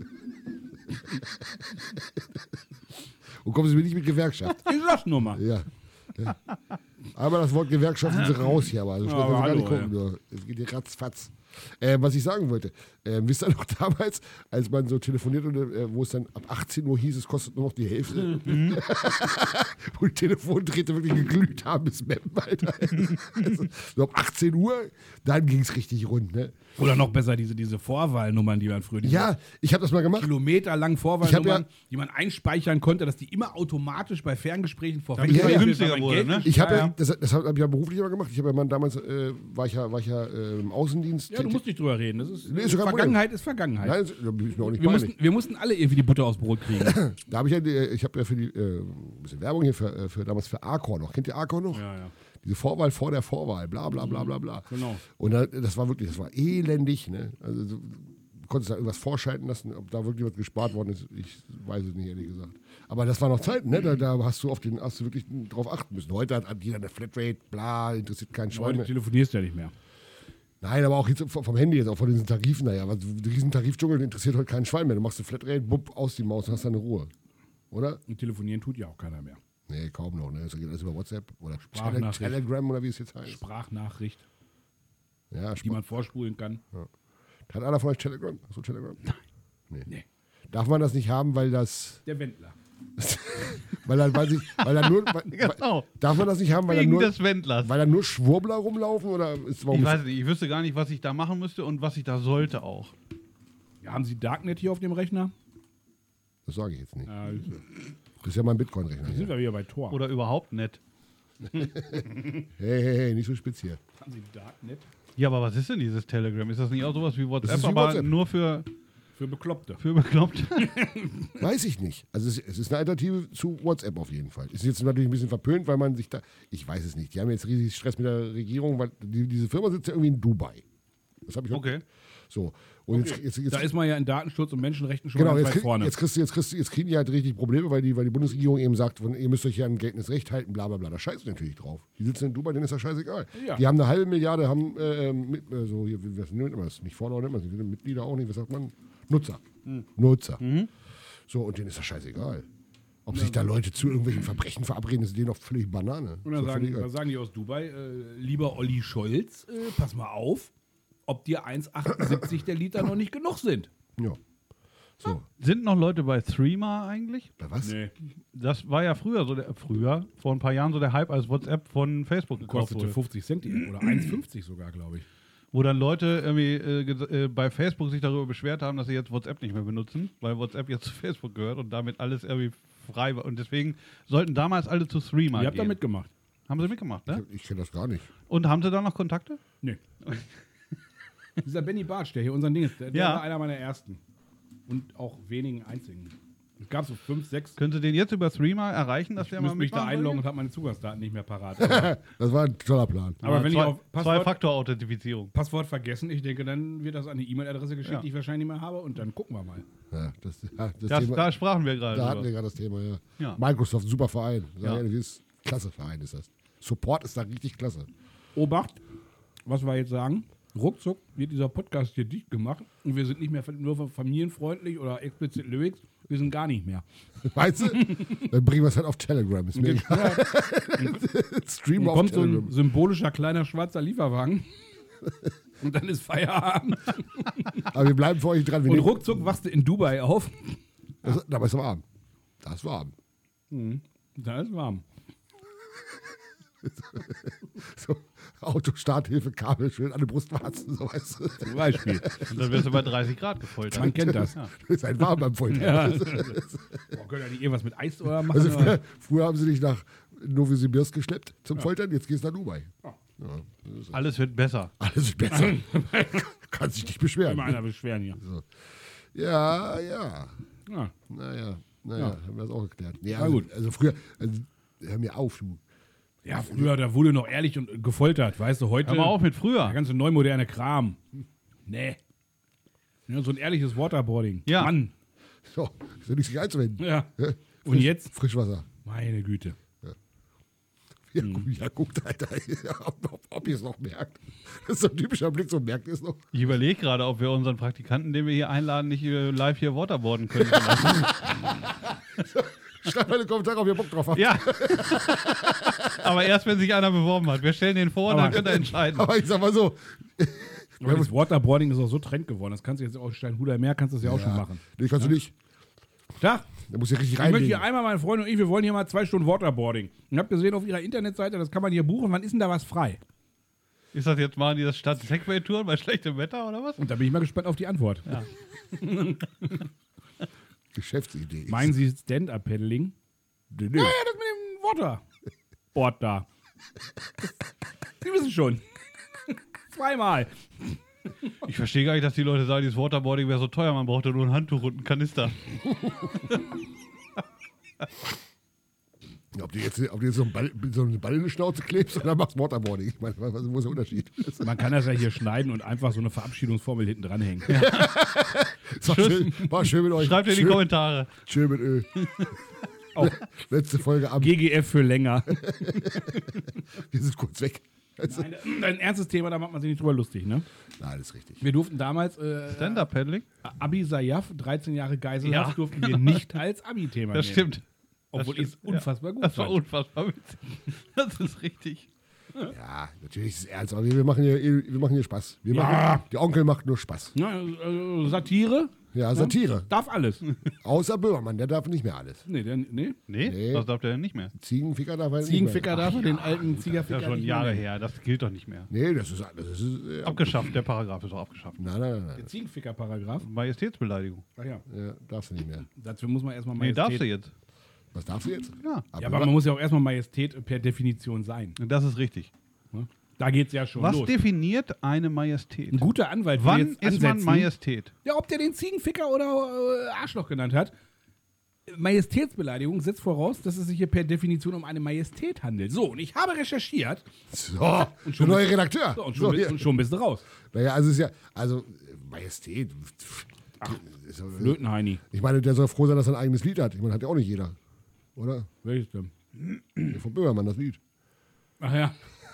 Und kommen Sie mir nicht mit Gewerkschaft. Ich sag's nur mal. Ja. Ja. Aber das Wort Gewerkschaften sind raus hier, aber so schnell Aber können Sie gar nicht hallo, gucken. Es geht hier ratzfatz. Was ich sagen wollte, wisst ihr noch damals, als man so telefoniert, wo es dann ab 18 Uhr hieß, es kostet nur noch die Hälfte? Wo die Telefondrähte wirklich geglüht haben bis Meppen, Alter. Also, so ab 18 Uhr, dann ging es richtig rund, ne? Oder noch besser, diese Vorwahlnummern, die man früher, diese Ja, ich habe das mal gemacht. kilometerlangen Ich Vorwahlnummern, hab die man einspeichern konnte, dass die immer automatisch bei Ferngesprächen Damit es Ja, günstiger weil man wurde, Geld ne? nicht- Ich habe Ja, ja. das habe ich ja beruflich immer gemacht. Ich habe ja mal damals, war ich ja im Außendienst. Ja, du musst nicht drüber reden. Das ist, Nee, ist doch kein Vergangenheit ist Vergangenheit. Nein, das ist mir auch nicht wir, peinlich. wir mussten alle irgendwie die Butter aufs Brot kriegen. Da habe ich habe ja für die ein bisschen Werbung hier für damals für Arcor noch. Kennt ihr Arcor noch? Ja, ja. Diese Vorwahl vor der Vorwahl, bla bla bla bla bla. Genau. Und das war elendig. Ne? Also du konntest da irgendwas vorschalten lassen, ob da wirklich was gespart worden ist. Ich weiß es nicht, ehrlich gesagt. Aber das war noch Zeiten, ne? Da hast du wirklich drauf achten müssen. Heute hat jeder eine Flatrate, bla, interessiert keinen Schwein Heute mehr. telefonierst du ja nicht mehr. Nein, aber auch jetzt vom Handy, jetzt auch von diesen Tarifen, naja, aber diesen Tarifdschungel interessiert heute keinen Schwein mehr. Du machst eine Flatrate, bupp, aus die Maus und hast deine Ruhe. Oder? Und telefonieren tut ja auch keiner mehr. Nee, kaum noch. Ne? Das geht alles über WhatsApp oder Sprachnachricht. Telegram oder wie es jetzt heißt. Sprachnachricht, Ja, die man vorspulen kann. Hat einer von euch Telegram? Hast du Telegram? Nee. Darf man das nicht haben, weil das. Der Wendler. Weil da nur. Genau. Darf man das nicht haben, weil da Wegen nur. des Wendlers. Weil da nur Schwurbler rumlaufen? Oder ist, warum Ich weiß nicht, ich wüsste gar nicht, was ich da machen müsste und was ich da sollte auch. Ja, haben Sie Darknet hier auf dem Rechner? das sage ich jetzt nicht. Ja, Das ist ja mein Bitcoin-Rechner. sind Hier. wir wieder bei Tor. Oder überhaupt nicht. Hey, nicht so speziell. Haben Sie Darknet? Ja, aber was ist denn dieses Telegram? Ist das nicht auch sowas wie WhatsApp, ist wie aber WhatsApp. nur für Für Bekloppte. Bekloppt? Weiß ich nicht. Also es ist eine Alternative zu WhatsApp auf jeden Fall. Ist jetzt natürlich ein bisschen verpönt, weil man sich da. Ich weiß es nicht. Die haben jetzt riesig Stress mit der Regierung, weil diese Firma sitzt ja irgendwie in Dubai. Das habe ich auch. Okay. So. Und Okay. jetzt Da ist man ja in Datenschutz und Menschenrechten schon genau, ganz jetzt, weit vorne. jetzt kriegen die halt richtig Probleme, weil die Bundesregierung eben sagt, ihr müsst euch ja an geltendes Recht halten, bla bla bla. Da scheißen natürlich drauf. Die sitzen in Dubai, denen ist das scheißegal. Ja. Die haben 1,5 Milliarde, haben so hier, was nennt man das? Nicht Follower nennt man das, Mitglieder auch nicht, was sagt man? Nutzer. Nutzer. So, und denen ist das scheißegal. Ob sich da Leute zu irgendwelchen Verbrechen verabreden, ist denen doch völlig Banane. Und dann So völlig sagen, egal. was sagen die aus Dubai? Lieber Olli Scholz, pass mal auf, ob dir 1,78 der Liter noch nicht genug sind. Ja. So, Sind noch Leute bei Threema eigentlich? bei was? Nee, Das war ja früher vor ein paar Jahren so der Hype, als WhatsApp von Facebook gekauft kostete wurde. 50 Cent oder 1,50 sogar, glaube ich. Wo dann Leute irgendwie bei Facebook sich darüber beschwert haben, dass sie jetzt WhatsApp nicht mehr benutzen, weil WhatsApp jetzt zu Facebook gehört und damit alles irgendwie frei war. Und deswegen sollten damals alle zu Threema Ihr habt da gehen. mitgemacht? Haben sie mitgemacht, ne? Ich kenne das gar nicht. Und haben sie da noch Kontakte? Nee. Dieser Benny Bartsch, der hier unseren Ding ist, der Ja. war einer meiner ersten. Und auch wenigen einzigen. Es gab so 5, 6. Können sie den jetzt über Threema erreichen, dass Ich der mal müsste mich da mitmachen einloggen soll? und habe meine Zugangsdaten nicht mehr parat. Aber, Das war ein toller Plan. aber wenn ich auf Zwei-Faktor-Authentifizierung. Passwort vergessen, ich denke, dann wird das an eine E-Mail-Adresse geschickt, Ja. die ich wahrscheinlich nicht mehr habe und dann gucken wir mal. Ja, das Da Thema, sprachen wir gerade da hatten wir drüber. gerade das Thema, ja. Ja. Microsoft, super Verein. Sag Ja. ehrlich, ist klasse Verein ist das. Support ist da richtig klasse. Obacht, was wir jetzt sagen, ruckzuck wird dieser Podcast hier dicht gemacht und wir sind nicht mehr nur familienfreundlich oder explizit Lyrics, wir sind gar nicht mehr. Weißt du? Dann bringen wir es halt auf Telegram. Ist mir egal. Stream Und auf kommt so Telegram. ein symbolischer kleiner schwarzer Lieferwagen und dann ist Feierabend. Aber wir bleiben für euch dran. Wir Und nehmen- ruckzuck wachst du in Dubai auf. Aber es ist warm. Da ist warm. Da ist warm. So, Autostarthilfe, Kabel schön an der Brustwarzen, so weißt du. Zum Beispiel. Und dann wirst du bei 30 Grad gefoltert. Man kennt das. Ja. Das ist ein warm am Feuer. Ja. Boah, können ja nicht irgendwas mit Eis oder machen? Also oder? früher haben sie dich nach Novosibirsk geschleppt zum Foltern, jetzt gehst du nach Dubai. Ja, das ist Alles wird besser. alles besser. Kannst dich nicht beschweren. Immer einer beschweren hier. Ja. Ja. Naja, Ja. haben wir das auch geklärt. Nee, Na also, gut. Also früher, hör mir auf, du. Ja, früher, da wurde noch ehrlich und gefoltert, weißt du, heute Hör mal auf mit der früher. ganze neumoderne Kram. Nee. Ja, so ein ehrliches Waterboarding. Ja. Mann. So, ist ja nichts sich einzuwenden. Ja. Und jetzt? Frischwasser. Meine Güte. Ja, guckt, Alter, ob ihr es noch merkt. Das ist so ein typischer Blick, so merkt ihr es noch. Ich überlege gerade, ob wir unseren Praktikanten, den wir hier einladen, nicht live hier waterboarden können. Schreibt mal in den Kommentaren, ob ihr Bock drauf habt. Ja. Aber erst, wenn sich einer beworben hat. Wir stellen den vor und dann könnt ihr entscheiden. Aber ich sag mal so, Aber das Waterboarding ist auch so Trend geworden. Das kannst du jetzt auch Steinhuder Meer, kannst du das ja auch schon machen. nee, kannst du nicht. Tag. Da musst du richtig Ich möchte reinlegen. hier einmal, meine Freunde und ich, wir wollen hier mal 2 Stunden Waterboarding. Ich habe gesehen auf ihrer Internetseite, das kann man hier buchen. Wann ist denn da was frei? Ist das jetzt mal in dieser Stadt Segway-Touren bei schlechtem Wetter oder was? Und da bin ich mal gespannt auf die Antwort. Ja. Geschäftsidee. Meinen Sie Stand-Up-Paddling? Nee. Ja, das mit dem Waterboard da. Sie wissen schon. 2-mal. Ich verstehe gar nicht, dass die Leute sagen, dieses Waterboarding wäre so teuer, man braucht ja nur ein Handtuch und einen Kanister. Ob du jetzt so einen Ball in die Schnauze klebst oder machst Waterboarding. Ich meine, wo ist der Unterschied? Man kann das ja hier schneiden und einfach so eine Verabschiedungsformel hinten dranhängen. War schön mit euch. Schreibt in die Schön- Kommentare. Schön mit Öl. Auch Letzte Folge am. GGF für länger. Wir sind kurz weg. Nein, ein ernstes Thema, da macht man sich nicht drüber lustig, ne? Nein, das ist richtig. Wir durften damals Stand-Up-Paddling? Abi Sayaf, 13 Jahre Geiselhaft, Ja. durften wir nicht als Abi-Thema Das nehmen. stimmt. Obwohl Das ich es stimmt, unfassbar gut Das war fand. unfassbar witzig. Das ist richtig. Ja, natürlich ist es ernst, aber wir machen hier Spaß. Ja. Der Onkel macht nur Spaß. Ja, Satire Ja, Satire. darf alles. Außer Böhmermann, der darf nicht mehr alles. Nee, Nee? Nee. Was darf der denn nicht mehr? Ziegenficker darf er Ziegenficker nicht mehr. darf er, den alten Das Ziegerficker ist ja schon nicht Jahre mehr. her. Das gilt doch nicht mehr. Nee, das ist Abgeschafft, der Paragraph ist auch abgeschafft. Nein. Der Ziegenficker-Paragraph. Majestätsbeleidigung. Ach ja, Ja, darfst du nicht mehr. dazu muss man erstmal Nee, Majestät. darfst du jetzt. Was darfst du jetzt? Ja. Ja, aber man muss ja auch erstmal Majestät per Definition sein. Das ist richtig. Ne? Da geht's ja schon Was los. definiert eine Majestät? Ein guter Anwalt Wann würde jetzt ist man ansetzen, Majestät? Ja, ob der den Ziegenficker oder Arschloch genannt hat. Majestätsbeleidigung setzt voraus, dass es sich hier per Definition um eine Majestät handelt. So, und ich habe recherchiert. So, schon der neue Redakteur. So, und So, hier. schon bist du raus. Naja, also es ist ja, also Majestät. Ist doch- Flötenheini. Ich meine, der soll froh sein, dass er ein eigenes Lied hat. Ich meine, hat ja auch nicht jeder. Oder? Welches denn? Der von Böhmermann, das Lied. Ach ja.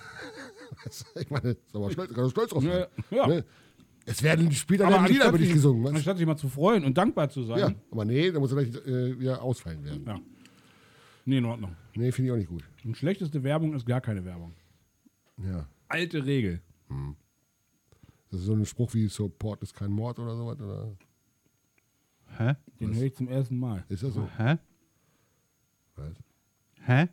Ich meine, ist aber stolz, kann er stolz drauf sein. Ja. Ne? Es werden später Aber werden Lieder über dich gesungen. Was? anstatt sich mal zu freuen und dankbar zu sein. Ja, aber nee, da muss er gleich wieder ausfallen werden. Ja. Nee, in Ordnung. Nee, finde ich auch nicht gut. Und schlechteste Werbung ist gar keine Werbung. Ja. Alte Regel. Das ist so ein Spruch wie Support ist kein Mord oder sowas. Oder? Hä? Den höre ich zum ersten Mal. Ist das so? Hä? Was? Hä?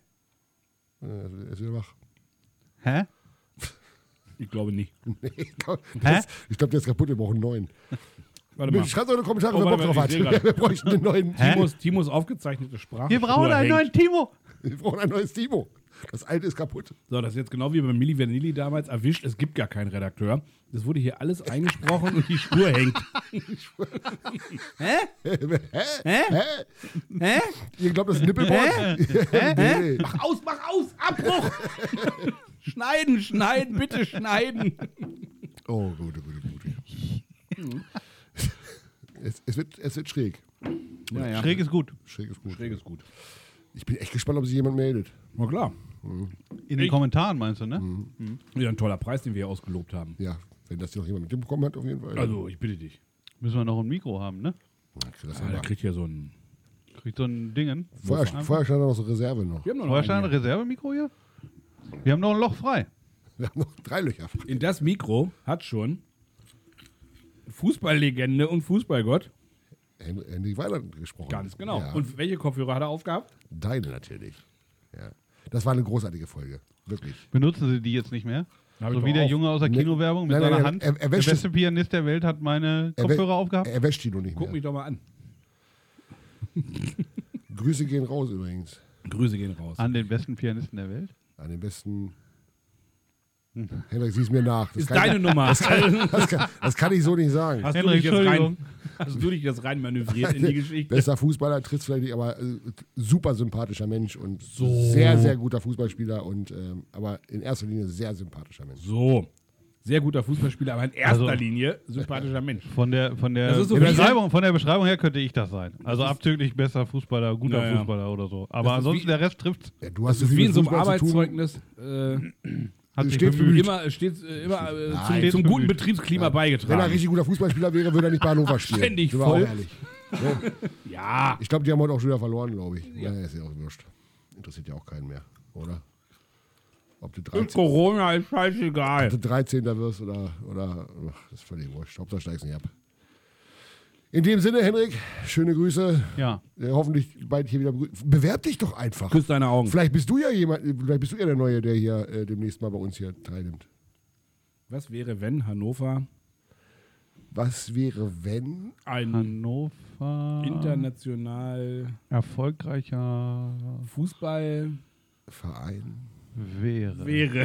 Er ist wieder wach. Hä? Ich glaube nicht. Nee, ich glaube, Hä? der ist kaputt, wir brauchen einen neuen. Warte mal. Schreibt doch in die Kommentare, Oh, wer Bock warte, drauf hat. ich seh grad. Wir bräuchten einen neuen. Hä? Timos aufgezeichnete Sprache. Wir brauchen einen neuen Timo. Wir brauchen ein neues Timo. Das alte ist kaputt. So, das ist jetzt genau wie bei Milli Vanilli damals erwischt. Es gibt gar keinen Redakteur. Das wurde hier alles eingesprochen und die Spur hängt. Hä? Hä? Hä? Ihr glaubt, das ist ein Nippelboard? Nee. Mach aus! Abbruch! Schneiden, bitte schneiden. Oh, gut. Es wird schräg. Ja. Schräg ist gut. Schräg ist gut. Schräg ist gut. Ich bin echt gespannt, ob sich jemand meldet. Na klar. In den Kommentaren meinst du, ne? Wieder ein toller Preis, den wir hier ausgelobt haben. Ja, wenn das noch jemand mitbekommen hat, auf jeden Fall. Also, ich bitte dich. Müssen wir noch ein Mikro haben, ne? Der kriegt hier so ein... Kriegt so ein Dingen. Vorher stand da noch so Reserve noch. Wir haben noch Vorher stand ein einen hier. Reservemikro hier? Wir haben noch ein Loch frei. Wir haben noch 3 Löcher. In das Mikro hat schon Fußballlegende und Fußballgott. Henry Weiland gesprochen. Ganz genau. Ja, Und welche Kopfhörer hat er aufgehabt? deine natürlich. Ja. Das war eine großartige Folge. Wirklich. Benutzen Sie die jetzt nicht mehr? Hab ich So doch wie der auf. Junge aus der Nee. Kinowerbung mit Nein, nein, seiner nein, Hand. er Der wäscht beste Pianist der Welt hat meine Kopfhörer aufgehabt. Er wäscht die noch nicht Guck mehr. mich doch mal an. Grüße gehen raus übrigens. Grüße gehen raus. An den besten Pianisten der Welt. An den besten... Henrik, sieh's mir nach. Das Ist kann deine Nummer. das kann ich so nicht sagen. Hast Henrik, Entschuldigung. Hast du dich jetzt rein manövriert in die Geschichte? Bester Fußballer trifft vielleicht nicht, aber super sympathischer Mensch und sehr, sehr guter Fußballspieler und aber in erster Linie sehr sympathischer Mensch. So. Sehr guter Fußballspieler, aber in erster Also- Linie sympathischer Mensch. Von der Das ist so wie- Beschreibung her könnte ich das sein. Also abzüglich besser Fußballer, guter Ja, ja. Fußballer oder so. Aber Das ist ansonsten wie- der Rest trifft. Ja, du hast Das so ist viel wie in mit so einem Fußball zu tun. Arbeitszeugnis. Hat sich Steht bemüht. Steht immer Nein. zum guten Betriebsklima Wenn er beigetragen. richtig guter Fußballspieler wäre, würde er nicht bei Hannover spielen. Ständig Sind wir voll. auch ehrlich. So. Ja. Ich glaube, die haben heute auch schon wieder verloren, glaube ich. Ja, ist ja auch wurscht. Interessiert ja auch keinen mehr, oder? Ob du 13. Corona ist scheißegal. Ob du 13. wirst oder ach, das ist völlig wurscht. Hauptsache steigst nicht ab. In dem Sinne, Henrik, schöne Grüße. Ja. Hoffentlich bald hier wieder begrüßen. Bewerb dich doch einfach. Küss deine Augen. Vielleicht bist du ja der Neue, der hier demnächst mal bei uns hier teilnimmt. Was wäre, wenn Hannover Was wäre, wenn? ein Hannover. international Erfolgreicher Fußball Verein. wäre.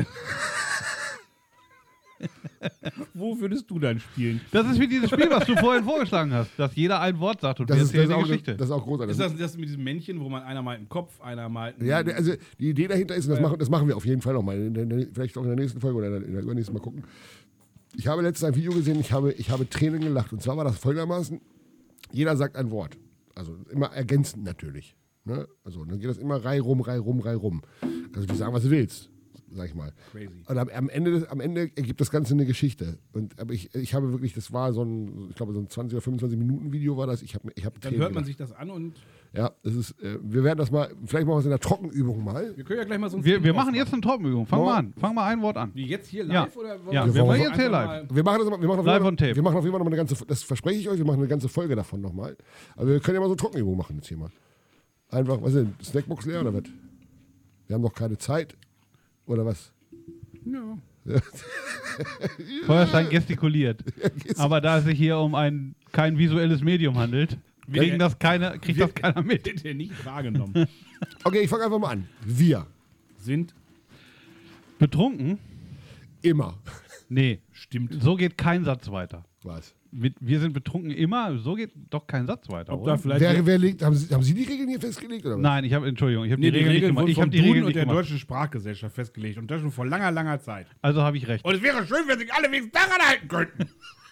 Wo würdest du dann spielen? Das ist wie dieses Spiel, was du vorhin vorgeschlagen hast, dass jeder ein Wort sagt und wir Das ist, erzählen das, die ist auch, Geschichte. das ist auch großartig. Ist das mit diesem Männchen, wo man einer malt einen Kopf, einer malt einen... Ja, also die Idee dahinter ist, und das machen wir auf jeden Fall nochmal, vielleicht auch in der nächsten Folge oder in der übernächsten Mal gucken. Ich habe letztens ein Video gesehen, ich habe Tränen gelacht. Und zwar war das folgendermaßen, jeder sagt ein Wort. Also immer ergänzend natürlich. Ne? Also dann geht das immer Reihe rum. Kannst du dir sagen, was du willst, sag ich mal. Crazy. Und am Ende ergibt das Ganze eine Geschichte. Aber ich habe wirklich, das war so ein 20 oder 25 Minuten Video war das. Ich habe Dann Tränen hört man gelacht. sich das an und Ja, das ist, wir werden das mal, vielleicht machen wir es in der Trockenübung mal. wir können ja gleich mal so ein Wir machen jetzt eine Trockenübung. Fang mal an. Fang mal ein Wort an. Wie jetzt hier Ja. live oder Ja, wollen wir machen so jetzt hier einfach live. mal- Wir machen auf Live jeden Fall, on tape. wir machen auf jeden Fall noch mal eine ganze, das verspreche ich euch, wir machen eine ganze Folge davon nochmal. Aber wir können ja mal so Trockenübungen machen jetzt hier mal. Einfach, was ist denn, Snackbox leer oder was? Wir haben noch keine Zeit. Oder was? Ja. Feuerstein gestikuliert. Aber da es sich hier um kein visuelles Medium handelt, kriegt das keiner mit. Bitte nicht wahrgenommen. Okay, ich fange einfach mal an. Wir. Sind Betrunken? Immer. Nee, stimmt. so geht kein Satz weiter. Was? Wir sind betrunken immer, so geht doch kein Satz weiter, Ob oder? da vielleicht Wer legt, haben Sie die Regeln hier festgelegt? Oder was? Nein, ich habe Nee, die die Regeln nicht Regeln gemacht. wurden Ich habe vom die Duden Regeln und nicht der gemacht. Deutschen Sprachgesellschaft festgelegt. Und das schon vor langer, langer Zeit. Also habe ich recht. Und es wäre schön, wenn sich alle wenigstens daran halten könnten.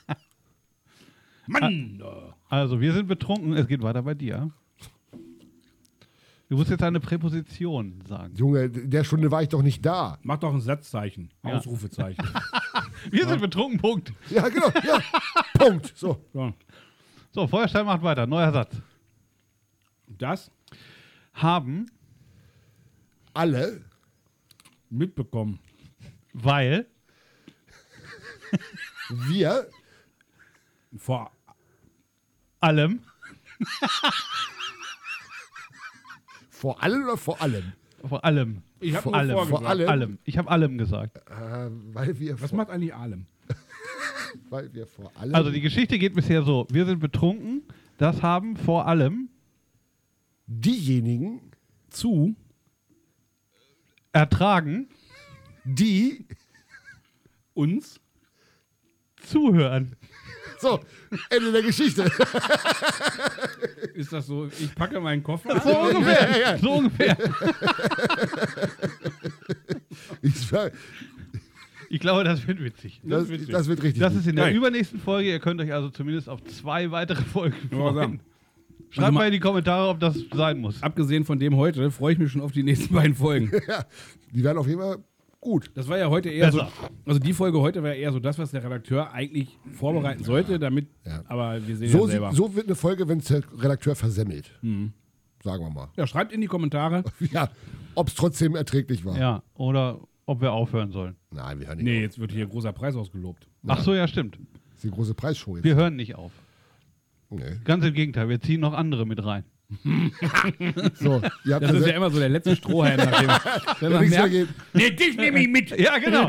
Mann! Also, wir sind betrunken, es geht weiter bei dir. Du musst jetzt eine Präposition sagen. Junge, in der Stunde war ich doch nicht da. Mach doch ein Satzzeichen. Ja. Ausrufezeichen. Wir sind betrunken, Punkt. Ja, genau. Ja. Punkt. So. So. So, Feuerstein macht weiter. Neuer Satz. Das Haben, Alle mitbekommen. weil wir Vor allem vor allen oder vor allem? vor allem. Ich habe Vor nur allem. vorgesagt. Vor allem. Allem. Ich habe allem gesagt. Weil wir Was vor, macht eigentlich Alem? weil wir vor allem. Also die Geschichte geht bisher so. Wir sind betrunken. Das haben vor allem diejenigen, Zu ertragen, die. uns zuhören. So, Ende der Geschichte. ist das so, ich packe meinen Koffer So an. ungefähr. Ja. So ungefähr. Ich glaube, das wird witzig. Das witzig. wird richtig. Das ist in der Nein. übernächsten Folge. Ihr könnt euch also zumindest auf 2 weitere Folgen Ja, freuen. Schreibt mal in die Kommentare, ob das sein muss. Abgesehen von dem heute freue ich mich schon auf die nächsten beiden Folgen. Ja, die werden auf jeden Fall gut. Das war ja heute eher Besser. so, also die Folge heute war eher so das, was der Redakteur eigentlich vorbereiten sollte, damit, aber wir sehen ja selber. So wird eine Folge, wenn es der Redakteur versemmelt. Sagen wir mal. Ja, schreibt in die Kommentare. Ja, ob es trotzdem erträglich war. Ja, oder ob wir aufhören sollen. Nein, wir hören nicht Nee, auf. jetzt wird hier großer Preis ausgelobt. Ach so, ja, stimmt. Das ist die große Preisshow jetzt. Wir hören nicht auf. Nee. Ganz im Gegenteil, wir ziehen noch andere mit rein. So, ihr habt Das ist ja immer so der letzte Strohhalm, nachdem wenn man nichts mehr merkt, geht. nee, dich nehme ich mit. Ja, genau.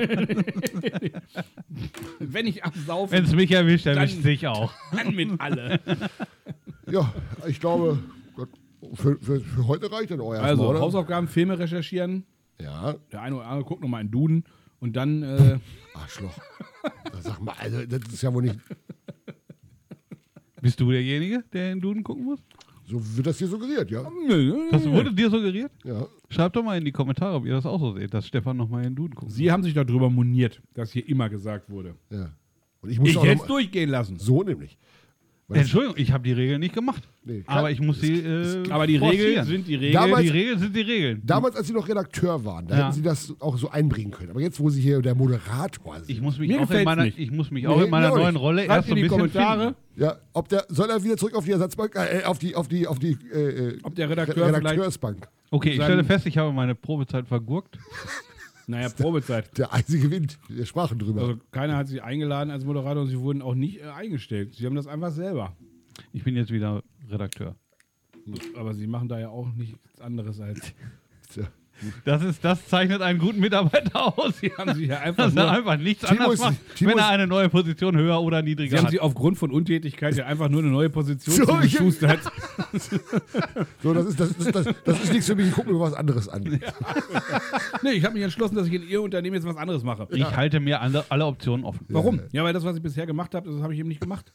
Wenn ich absaufe, Wenn es mich erwischt, Dann- erwischt sich auch. dann mit alle. Ja, ich glaube, Gott, für heute reicht dann euer Also, oder? Hausaufgaben, Filme recherchieren. Ja, Der eine oder andere guckt nochmal in Duden. Und dann, Arschloch. Sag mal, also, das ist ja wohl nicht. Bist du derjenige, der in Duden gucken muss? So wird das hier suggeriert, ja? Das wurde dir suggeriert? Ja. Schreibt doch mal in die Kommentare, ob ihr das auch so seht, dass Stefan nochmal in Duden guckt. Sie haben sich darüber moniert, dass hier immer gesagt wurde. Ja. Und ich muss Ich auch hätte noch es mal, durchgehen lassen. so nämlich. Weil das- Entschuldigung, ich habe die Regeln nicht gemacht. Nee, Aber ich muss sie Aber die Regeln forcieren. sind die Regeln. Damals- Die Regeln sind die Regeln. Damals, als Sie noch Redakteur waren, da Ja. hätten Sie das auch so einbringen können. Aber jetzt, wo Sie hier der Moderator sind. Ich muss mich Mir auch in gefällt's meiner, nicht. ich muss mich Nee, auch in meiner mir auch neuen nicht. Rolle Schreibt erst so in ein die bisschen Kommentare, finden. Ja, soll er wieder zurück auf die Ersatzbank, auf die ob der Redakteur Redakteursbank. Okay, ich Sagen- stelle fest, ich habe meine Probezeit vergurkt. Naja, Probezeit. Der einzige Wind. Wir sprachen drüber. Also keiner hat sie eingeladen als Moderator und sie wurden auch nicht eingestellt. Sie haben das einfach selber. Ich bin jetzt wieder Redakteur. Aber sie machen da ja auch nichts anderes als. Tja. Das zeichnet einen guten Mitarbeiter aus. Sie haben sie ja einfach Dass er nur, einfach nichts Timo anderes ist- macht, Timo wenn er ist- eine neue Position höher oder sie niedriger haben hat. sie aufgrund von Untätigkeit ja einfach nur eine neue Position So, zugeschustert. So, das ist nichts für mich. Ich gucke mir was anderes an. Nee, ich habe mich entschlossen, dass ich in ihr Unternehmen jetzt was anderes mache. Ich halte mir alle Optionen offen. Warum? Ja, weil das, was ich bisher gemacht habe, das habe ich eben nicht gemacht.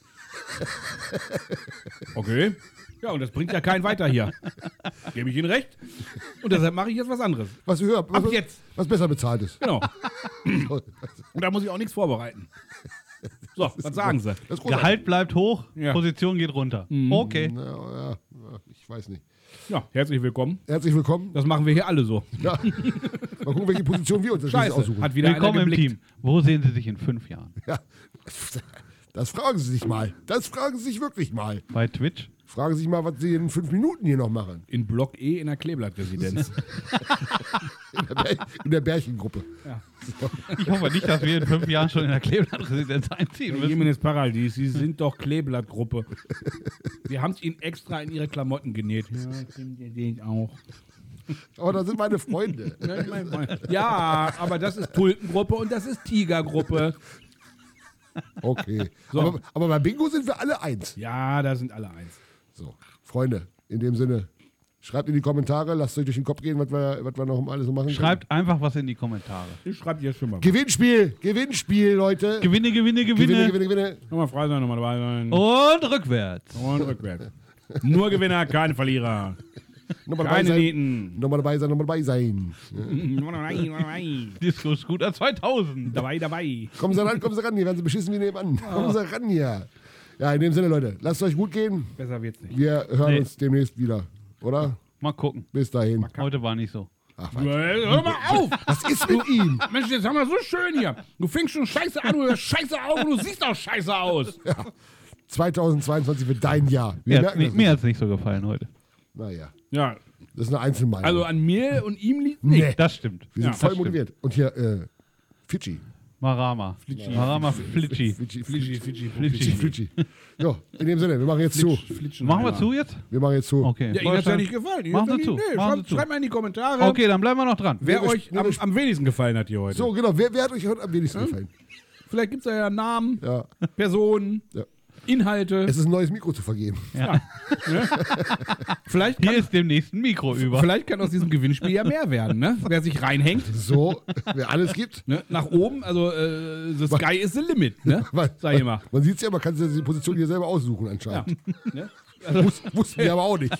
Okay. Ja, und das bringt ja keinen weiter hier. Gebe ich Ihnen recht. Und deshalb mache ich jetzt was anderes. Was höher, Ab jetzt. was besser bezahlt ist. Genau. Und da muss ich auch nichts vorbereiten. So, was sagen Sie? Das ist großartig. Gehalt bleibt hoch, Ja. Position geht runter. Okay. Ja, ich weiß nicht. Ja, herzlich willkommen. Herzlich willkommen. Das machen wir hier alle so. Ja. Mal gucken, welche Position wir uns als nächstes Scheiße, aussuchen. hat wieder Willkommen einer im geblickt. Team. Wo sehen Sie sich in 5 Jahren? Ja. Das fragen Sie sich mal. Das fragen Sie sich wirklich mal. Bei Twitch? Fragen Sie sich mal, was Sie in 5 Minuten hier noch machen. In Block E in der Kleeblattresidenz. In der Bärchengruppe. Ich hoffe nicht, dass wir in 5 Jahren schon in der Kleeblattresidenz einziehen müssen. Jimenez Paradies, Sie sind doch Kleeblattgruppe. Wir haben es Ihnen extra in Ihre Klamotten genäht. Ja, kriegen Sie den auch. Aber da sind meine Freunde. Ja, aber das ist Tulpengruppe und das ist Tigergruppe. Okay. So. Aber bei Bingo sind wir alle eins. Ja, da sind alle eins. So, Freunde, in dem Sinne, schreibt in die Kommentare, lasst euch durch den Kopf gehen, was wir noch alles so machen können. Schreibt einfach was in die Kommentare. Ich schreibe jetzt schon mal. Gewinnspiel, Leute. Gewinne, gewinne, gewinne. Gewinne. Nochmal frei sein, nochmal dabei sein. Und rückwärts. Und rückwärts. Nur Gewinner, keine Verlierer. Nochmal dabei Keine sein. Nieten. Nochmal dabei sein. Disco Scooter 2000. Dabei. Kommen Sie ran, hier werden Sie beschissen wie nebenan. Kommen Sie ran hier. Ja, in dem Sinne, Leute, lasst es euch gut gehen. Besser wird's nicht. Wir hören Nee. uns demnächst wieder, oder? Mal gucken. Bis dahin. Heute war nicht so. Ach, Hör mal auf! was ist mit ihm? Mensch, jetzt haben wir so schön hier. Du fängst schon scheiße an, du hörst scheiße auf und du siehst auch scheiße aus. 2022 wird dein Jahr. Wir merken das. Mir hat es nicht so gefallen heute. Naja, Ja, das ist eine Einzelmeinung. also an mir und ihm liegt nicht. Nee. Das stimmt. Wir sind Ja, voll das motiviert. Und hier, Fidschi. Marama. Marama Flitschi. Fidschi. Ja, in dem Sinne, wir machen jetzt zu. Machen wir zu jetzt? Wir machen jetzt zu. Okay. Ja, Ihnen hat's ja nicht gefallen. Machen Sie zu. Machen Sie zu. Schreibt mal in die Kommentare, Okay, dann bleiben wir noch dran. wer Nee, wir- euch am wenigsten gefallen hat hier heute. So, genau. Wer hat euch heute am wenigsten gefallen? Vielleicht gibt es ja Namen, Ja. Personen, Ja. Inhalte. Es ist ein neues Mikro zu vergeben. Vielleicht Hier kann, ist demnächst ein Mikro über. vielleicht kann aus diesem Gewinnspiel ja mehr werden, ne? Wer sich reinhängt, So, wer alles gibt. ne? Nach oben, also the sky is the limit, ne? Sag ich immer. Man sieht es ja, man kann sich die Position hier selber aussuchen anscheinend. Ne? Wussten wir aber auch nicht.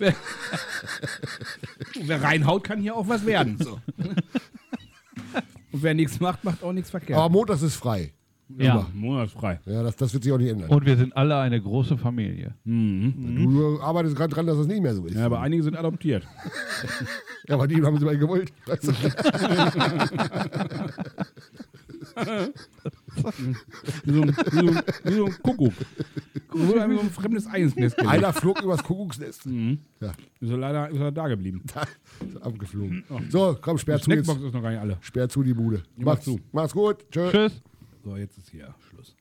Wer reinhaut, kann hier auch was werden. So. Und wer nichts macht, macht auch nichts verkehrt. Aber montags ist frei. Ja. Monatsfrei. Ja, das wird sich auch nicht ändern. Und wir sind alle eine große Familie. Du arbeitest gerade dran, dass das nicht mehr so ist. Ja, aber einige sind adoptiert. Ja, aber die haben sie mal gewollt. Weißt du? Wie so ein Kuckuck. Wurde einfach so ein fremdes Ei ins Nest gelegt. Einer flog übers Kuckucksnest. Ja, Ist er da geblieben. ist abgeflogen. So, komm, sperr Die zu jetzt. Snackbox ist noch gar nicht alle. Sperr zu die Bude. Mach zu. Mach's gut. Tschö. Tschüss. So, jetzt ist hier Schluss.